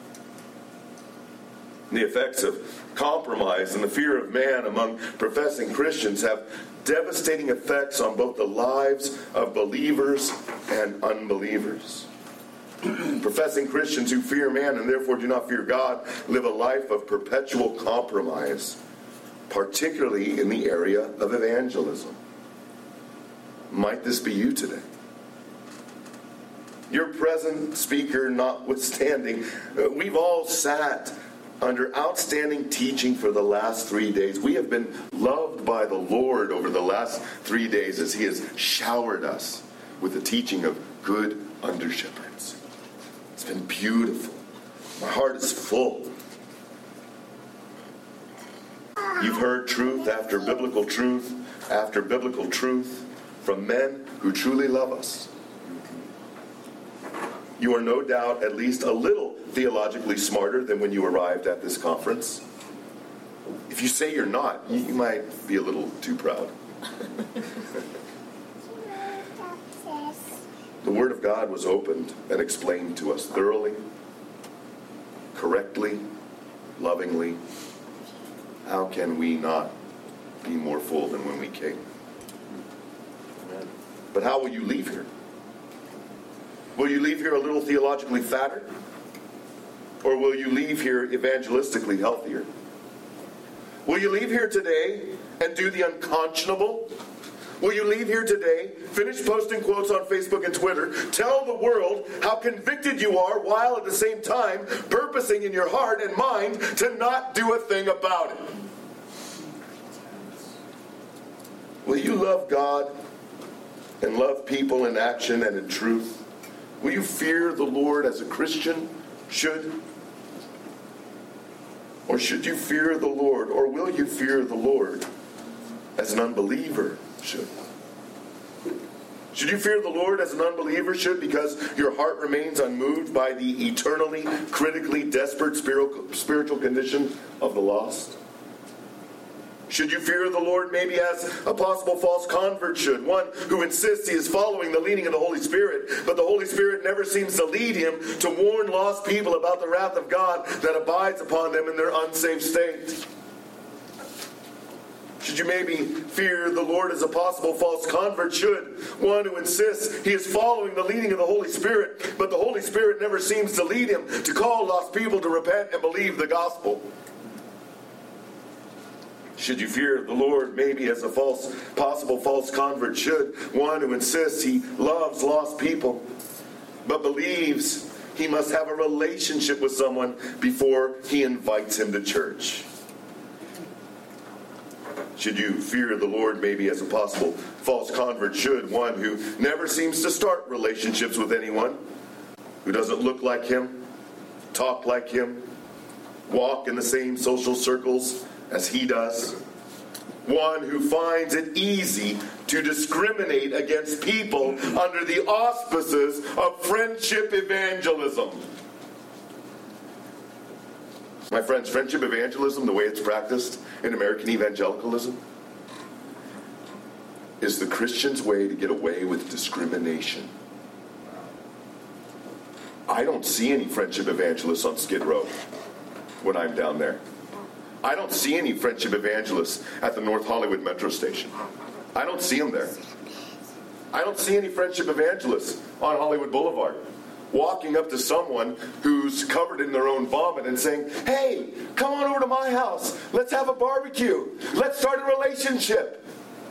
The effects of compromise and the fear of man among professing Christians have devastating effects on both the lives of believers and unbelievers. Professing Christians who fear man and therefore do not fear God live a life of perpetual compromise, particularly in the area of evangelism. Might this be you today? Your present speaker notwithstanding, we've all sat under outstanding teaching for the last 3 days. We have been loved by the Lord over the last 3 days as he has showered us with the teaching of good under-shepherds. It's been beautiful. My heart is full. You've heard truth after biblical truth from men who truly love us. You are no doubt at least a little theologically smarter than when you arrived at this conference. If you say you're not, you might be a little too proud. The Word of God was opened and explained to us thoroughly, correctly, lovingly. How can we not be more full than when we came? But how will you leave here? Will you leave here a little theologically fatter? Or will you leave here evangelistically healthier? Will you leave here today and do the unconscionable? Will you leave here today, finish posting quotes on Facebook and Twitter, tell the world how convicted you are, while at the same time purposing in your heart and mind to not do a thing about it? Will you love God and love people in action and in truth? Will you fear the Lord as a Christian should? Or should you fear the Lord, or will you fear the Lord as an unbeliever should? Should you fear the Lord as an unbeliever should, because your heart remains unmoved by the eternally, critically desperate spiritual condition of the lost? Should you fear the Lord maybe as a possible false convert should, one who insists he is following the leading of the Holy Spirit, but the Holy Spirit never seems to lead him to warn lost people about the wrath of God that abides upon them in their unsaved state? Should you maybe fear the Lord as a possible false convert should, one who insists he is following the leading of the Holy Spirit, but the Holy Spirit never seems to lead him to call lost people to repent and believe the gospel? Should you fear the Lord maybe as a possible false convert should, one who insists he loves lost people, but believes he must have a relationship with someone before he invites him to church? Should you fear the Lord maybe as a possible false convert should, one who never seems to start relationships with anyone, who doesn't look like him, talk like him, walk in the same social circles as he does, one who finds it easy to discriminate against people under the auspices of friendship evangelism? My friends, friendship evangelism, the way it's practiced in American evangelicalism, is the Christian's way to get away with discrimination. I don't see any friendship evangelists on Skid Row when I'm down there. I don't see any friendship evangelists at the North Hollywood Metro Station. I don't see them there. I don't see any friendship evangelists on Hollywood Boulevard walking up to someone who's covered in their own vomit and saying, "Hey, come on over to my house. Let's have a barbecue. Let's start a relationship."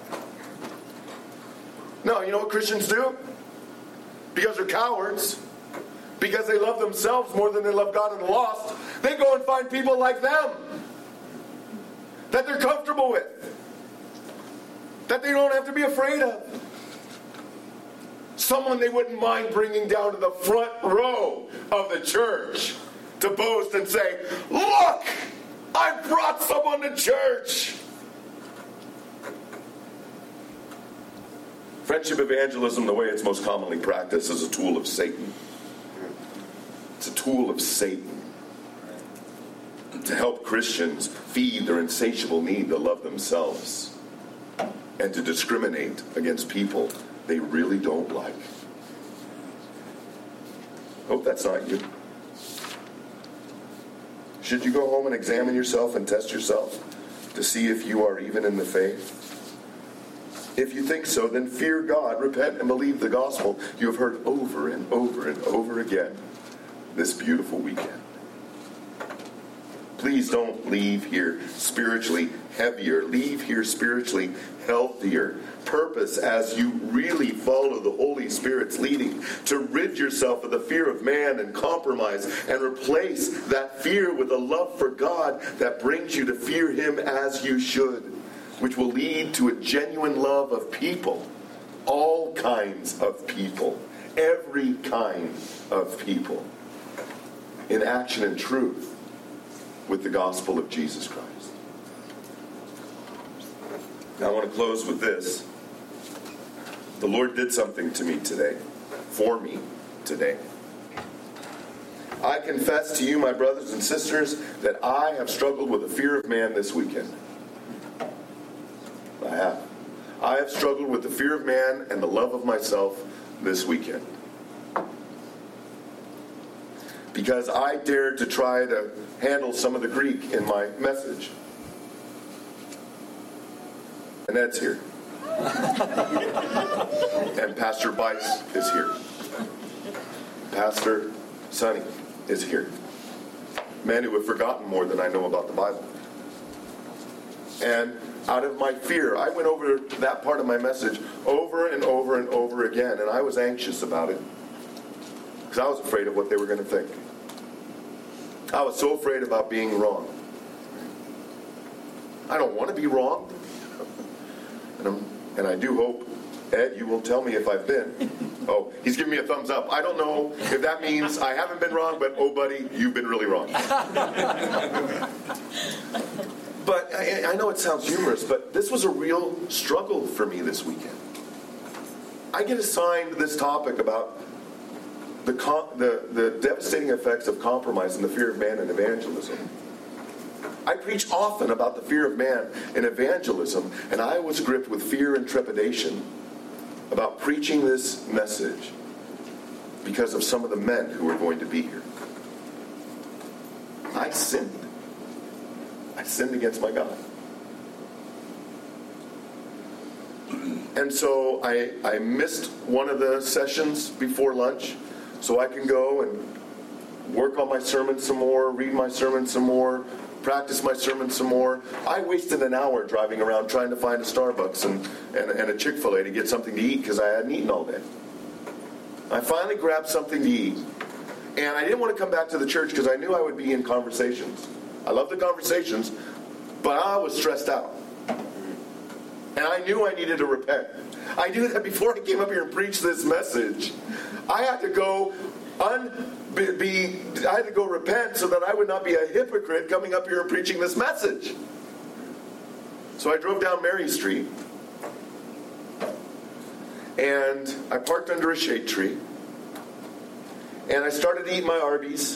No, you know what Christians do? Because they're cowards, because they love themselves more than they love God and the lost, they go and find people like them that they're comfortable with, that they don't have to be afraid of. Someone they wouldn't mind bringing down to the front row of the church to boast and say, "Look, I brought someone to church." Friendship evangelism, the way it's most commonly practiced, is a tool of Satan. It's a tool of Satan to help Christians feed their insatiable need to love themselves and to discriminate against people they really don't like. Hope that's not you. Should you go home and examine yourself and test yourself to see if you are even in the faith? If you think so, then fear God, repent, and believe the gospel you have heard over and over and over again this beautiful weekend. Please don't leave here spiritually heavier. Leave here spiritually healthier. Purpose, as you really follow the Holy Spirit's leading, to rid yourself of the fear of man and compromise and replace that fear with a love for God that brings you to fear Him as you should, which will lead to a genuine love of people, all kinds of people, every kind of people, in action and truth, with the gospel of Jesus Christ. Now I want to close with this. The Lord did something to me today, for me today. I confess to you, my brothers and sisters, that I have struggled with the fear of man this weekend. I have. I have struggled with the fear of man and the love of myself this weekend. Because I dared to try to handle some of the Greek in my message. And Ed's here. And Pastor Bice is here. Pastor Sonny is here. Men who have forgotten more than I know about the Bible. And out of my fear, I went over that part of my message over and over and over again, and I was anxious about it because I was afraid of what they were going to think. I was so afraid about being wrong. I don't want to be wrong. And I do hope, Ed, you will tell me if I've been. Oh, he's giving me a thumbs up. I don't know if that means I haven't been wrong, but oh, buddy, you've been really wrong. But I know it sounds humorous, but this was a real struggle for me this weekend. I get assigned this topic about the devastating effects of compromise and the fear of man in evangelism. I preach often about the fear of man in evangelism, and I was gripped with fear and trepidation about preaching this message because of some of the men who were going to be here. I sinned. I sinned against my God. And so I missed one of the sessions before lunch so I can go and work on my sermon some more, read my sermon some more, practice my sermon some more. I wasted an hour driving around trying to find a Starbucks and a Chick-fil-A to get something to eat because I hadn't eaten all day. I finally grabbed something to eat, and I didn't want to come back to the church because I knew I would be in conversations. I love the conversations, but I was stressed out. And I knew I needed to repent. I knew that before I came up here and preached this message, I had to go repent so that I would not be a hypocrite coming up here and preaching this message. So I drove down Mary Street, and I parked under a shade tree, and I started to eat my Arby's,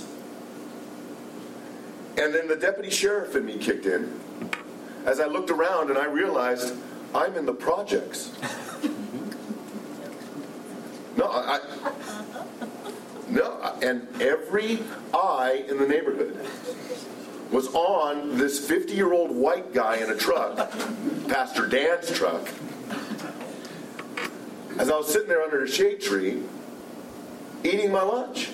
and then the deputy sheriff in me kicked in as I looked around and I realized I'm in the projects. And every eye in the neighborhood was on this 50-year-old white guy in a truck, Pastor Dan's truck, as I was sitting there under a shade tree, eating my lunch.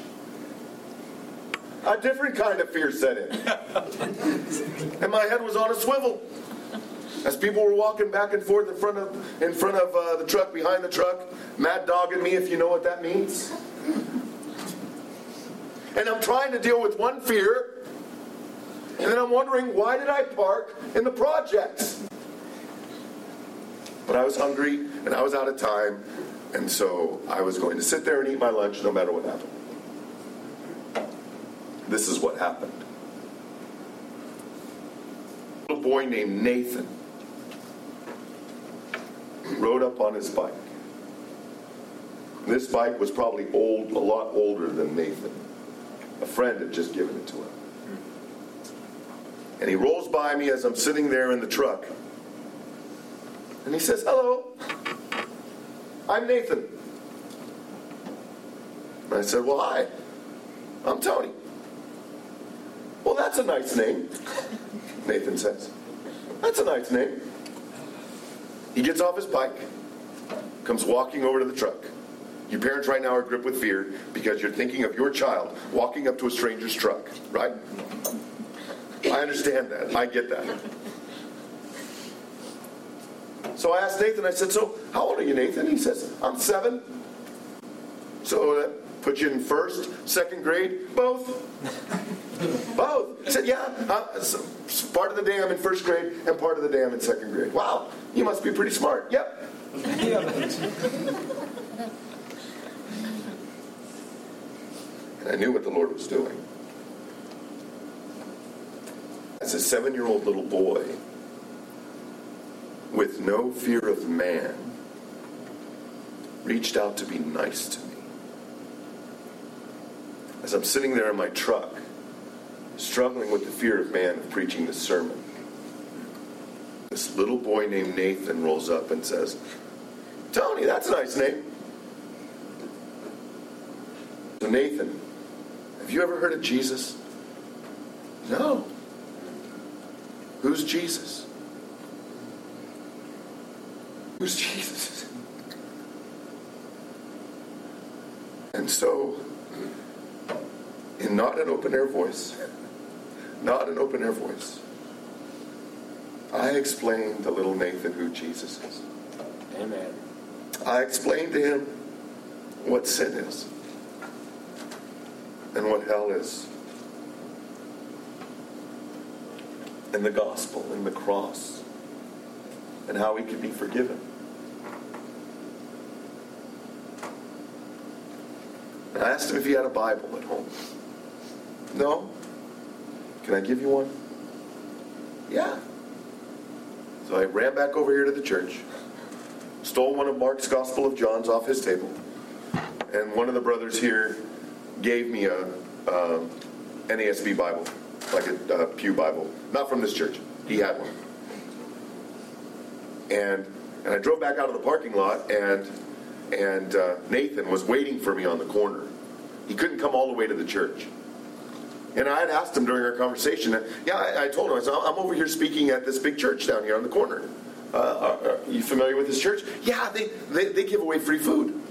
A different kind of fear set in. And my head was on a swivel. As people were walking back and forth in front of the truck, behind the truck, mad dogging me, if you know what that means. And I'm trying to deal with one fear, and then I'm wondering, why did I park in the projects? But I was hungry, and I was out of time, and so I was going to sit there and eat my lunch no matter what happened. This is what happened. A little boy named Nathan rode up on his bike. This bike was probably a lot older than Nathan. A friend had just given it to him. And he rolls by me as I'm sitting there in the truck. And he says, "Hello, I'm Nathan." And I said, "Well, hi, I'm Tony." "Well, that's a nice name," Nathan says. "That's a nice name." He gets off his bike, comes walking over to the truck. You parents right now are gripped with fear because you're thinking of your child walking up to a stranger's truck, right? I understand that. I get that. So I asked Nathan, I said, "So how old are you, Nathan?" He says, "I'm 7. "So that puts you in first, second grade?" "Both." "Both?" I said, "Yeah. Part of the day I'm in first grade and part of the day I'm in second grade." "Wow, you must be pretty smart." "Yep." And I knew what the Lord was doing. As a 7-year-old little boy with no fear of man reached out to be nice to me. As I'm sitting there in my truck, struggling with the fear of man of preaching this sermon, this little boy named Nathan rolls up and says, "Tony, that's a nice name." So Nathan, have you ever heard of Jesus? "No." "Who's Jesus?" Who's Jesus? And so, in not an open air voice, I explained to little Nathan who Jesus is. Amen. I explained to him what sin is and what hell is, and the gospel and the cross and how he can be forgiven. And I asked him if he had a Bible at home. No? Can I give you one? Yeah. So I ran back over here to the church, stole one of Mark's Gospel of John's off his table, and one of the brothers here gave me a NASB Bible, like a Pew Bible, not from this church. He had one, and I drove back out of the parking lot, and Nathan was waiting for me on the corner. He couldn't come all the way to the church. And I had asked him during our conversation, I told him, I said, I'm over here speaking at this big church down here on the corner. Are you familiar with this church? Yeah, they give away free food.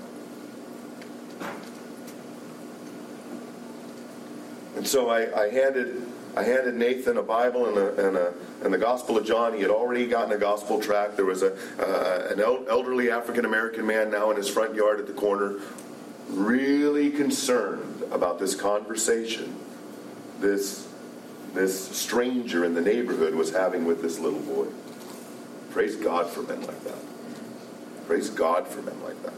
And so I handed Nathan a Bible and the Gospel of John. He had already gotten a gospel tract. There was an elderly African-American man now in his front yard at the corner, really concerned about this conversation this stranger in the neighborhood was having with this little boy. Praise God for men like that. Praise God for men like that.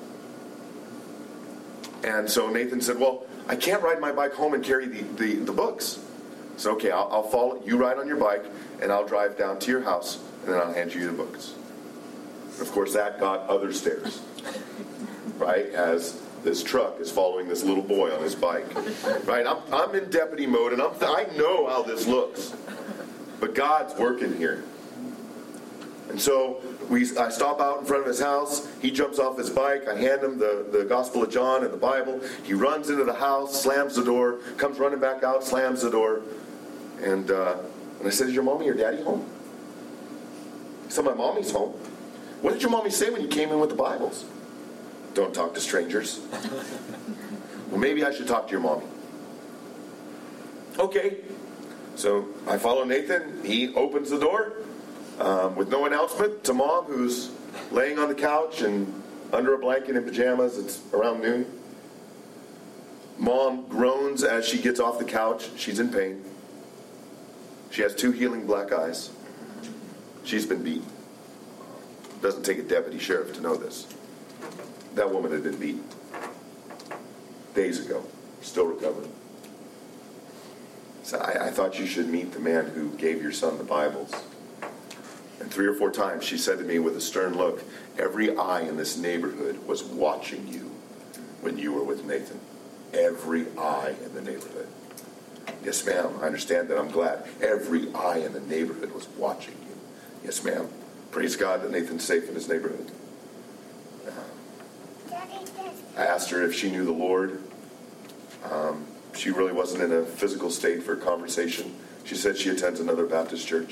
And so Nathan said, well, I can't ride my bike home and carry the books. So, okay, I'll follow. You ride on your bike, and I'll drive down to your house, and then I'll hand you the books. And of course, that got other stares, right? As this truck is following this little boy on his bike, right? I'm in deputy mode, and I know how this looks, but God's working here. And so I stop out in front of his house. He jumps off his bike. I hand him the Gospel of John and the Bible. He runs into the house, slams the door, comes running back out, slams the door. And I said, is your mommy or daddy home? He said, my mommy's home. What did your mommy say when you came in with the Bibles? Don't talk to strangers. Well, maybe I should talk to your mommy. Okay. So I follow Nathan. He opens the door with no announcement to Mom, who's laying on the couch and under a blanket in pajamas. It's around noon. Mom groans as she gets off the couch. She's in pain. She has 2 healing black eyes. She's been beaten. Doesn't take a deputy sheriff to know this. That woman had been beaten days ago, still recovering. So I thought you should meet the man who gave your son the Bibles. And 3 or 4 times she said to me with a stern look, every eye in this neighborhood was watching you when you were with Nathan. Every eye in the neighborhood. Yes, ma'am. I understand that. I'm glad. Every eye in the neighborhood was watching you. Yes, ma'am. Praise God that Nathan's safe in his neighborhood. I asked her if she knew the Lord. She really wasn't in a physical state for a conversation. She said she attends another Baptist church.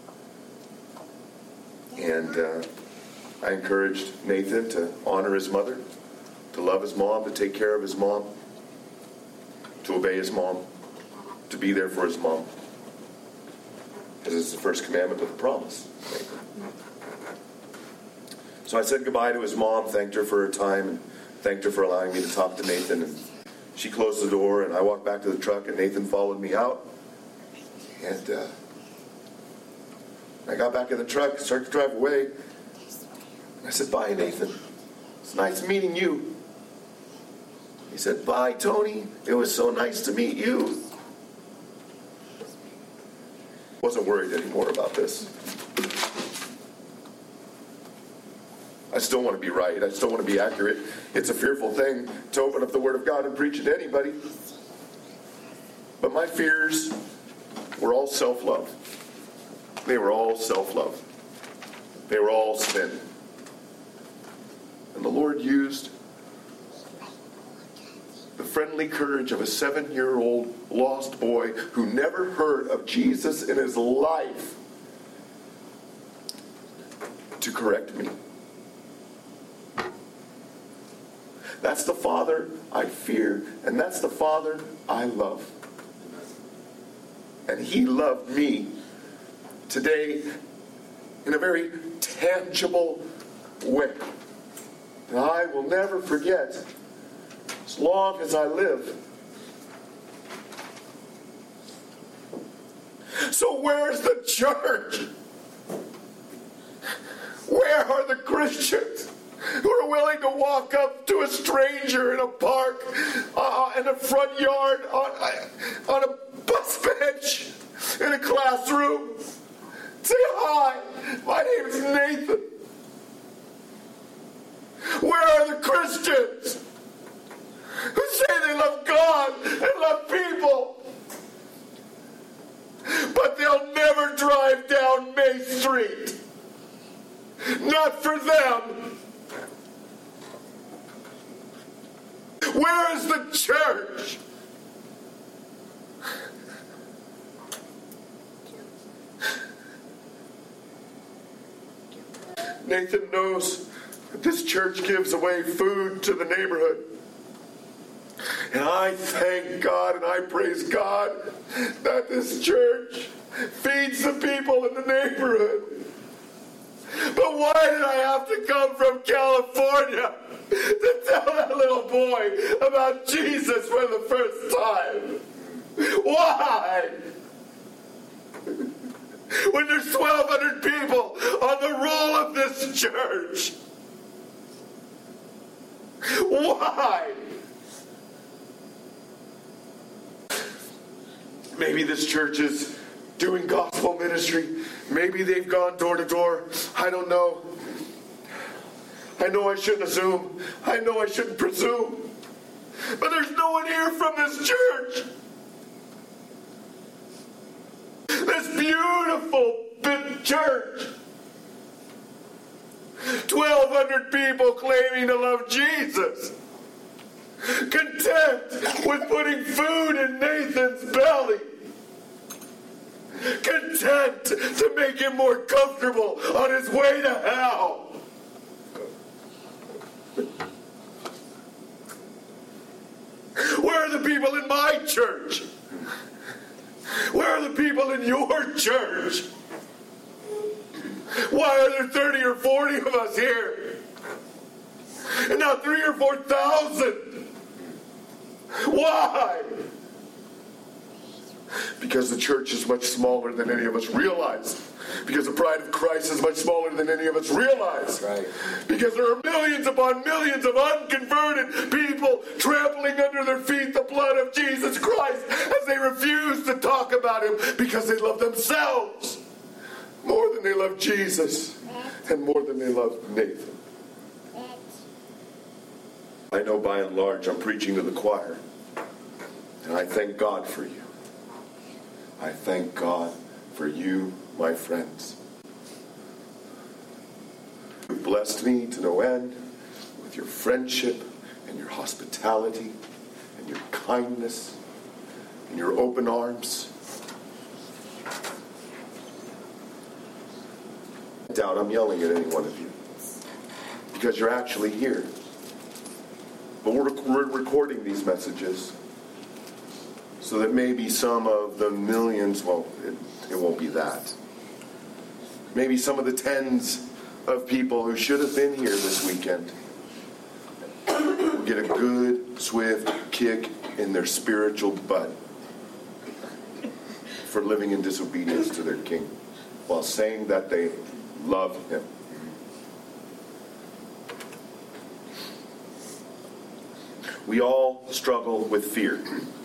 And I encouraged Nathan to honor his mother, to love his mom, to take care of his mom, to obey his mom, to be there for his mom. Because it's the first commandment with a promise. So I said goodbye to his mom, thanked her for her time, and thanked her for allowing me to talk to Nathan. And she closed the door, and I walked back to the truck, and Nathan followed me out. And I got back in the truck, started to drive away. I said, bye, Nathan. It's nice meeting you. He said, bye, Tony. It was so nice to meet you. Wasn't worried anymore about this. I still want to be right. I still want to be accurate. It's a fearful thing to open up the Word of God and preach it to anybody. But my fears were all self-love. They were all self-love. They were all sin. And the Lord used the friendly courage of a 7-year-old lost boy who never heard of Jesus in his life to correct me. That's the Father I fear, and that's the Father I love. And He loved me today in a very tangible way. And I will never forget as long as I live. So where's the church? Where are the Christians who are willing to walk up to a stranger in a park, in a front yard, on a bus bench, in a classroom? Say, hi, my name is Nathan. Where are the Christians who say they love God and love people, but they'll never drive down May Street? Not for them. Where is the church? Nathan knows that this church gives away food to the neighborhood. And I thank God and I praise God that this church feeds the people in the neighborhood. But why did I have to come from California to tell that little boy about Jesus for the first time? Why? When there's 1,200 people on the roll of this church. Why? Maybe this church is doing gospel ministry. Maybe they've gone door to door. I don't know. I know I shouldn't assume. I know I shouldn't presume. But there's no one here from this church. This beautiful big church. 1,200 people claiming to love Jesus. Content with putting food in Nathan's belly. Content to make him more comfortable on his way to hell. Where are the people in my church? Where are the people in your church? Why are there 30 or 40 of us here? And not 3,000 or 4,000? Why? Because the church is much smaller than any of us realize. Because the bride of Christ is much smaller than any of us realize. Right. Because there are millions upon millions of unconverted people trampling under their feet the blood of Jesus Christ as they refuse to talk about Him because they love themselves more than they love Jesus and more than they love Nathan. I know by and large I'm preaching to the choir, and I thank God for you. I thank God for you, my friends. You've blessed me to no end with your friendship and your hospitality and your kindness and your open arms. I doubt I'm yelling at any one of you because you're actually here. But we're recording these messages so that maybe some of the millions, well, it won't be that. Maybe some of the tens of people who should have been here this weekend will get a good, swift kick in their spiritual butt for living in disobedience to their King while saying that they love Him. We all struggle with fear.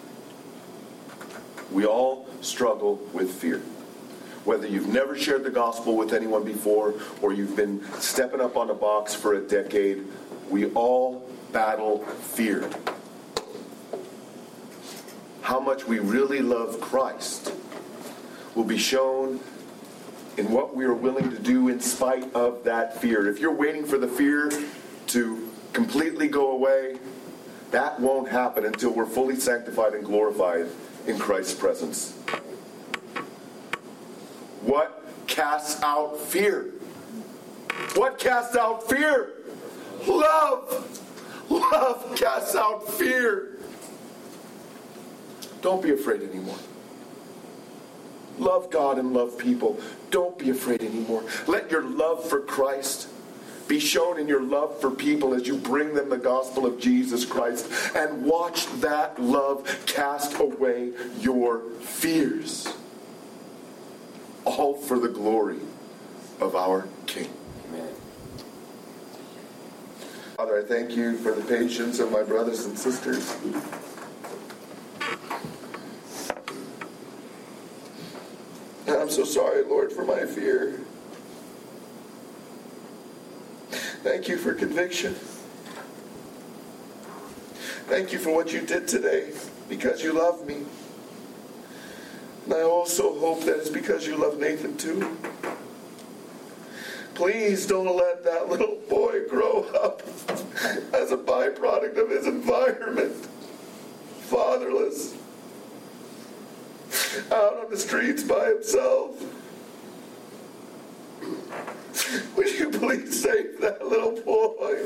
We all struggle with fear. Whether you've never shared the gospel with anyone before or you've been stepping up on a box for a decade, we all battle fear. How much we really love Christ will be shown in what we are willing to do in spite of that fear. If you're waiting for the fear to completely go away, that won't happen until we're fully sanctified and glorified in Christ's presence. What casts out fear? What casts out fear? Love. Love casts out fear. Don't be afraid anymore. Love God and love people. Don't be afraid anymore. Let your love for Christ be shown in your love for people as you bring them the gospel of Jesus Christ, and watch that love cast away your fears. All for the glory of our King. Amen. Father, I thank you for the patience of my brothers and sisters. And I'm so sorry, Lord, for my fear. Thank you for conviction. Thank you for what you did today, because you love me. And I also hope that it's because you love Nathan too. Please don't let that little boy grow up as a byproduct of his environment, fatherless, out on the streets by himself. Would you please save that little boy?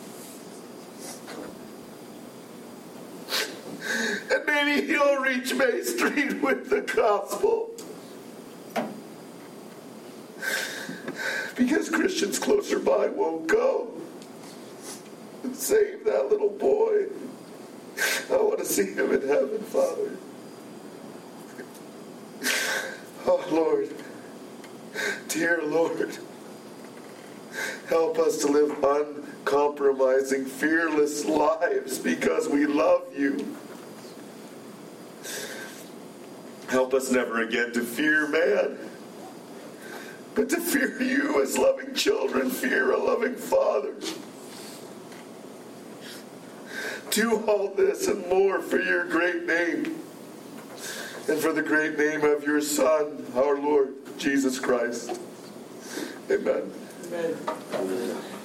And maybe he'll reach May Street with the gospel. Because Christians closer by won't go. And save that little boy. I want to see him in heaven, Father. Oh, Lord. Dear Lord. Help us to live uncompromising, fearless lives because we love you. Help us never again to fear man, but to fear you as loving children fear a loving Father. Do all this and more for your great name and for the great name of your Son, our Lord, Jesus Christ. Amen. Amen.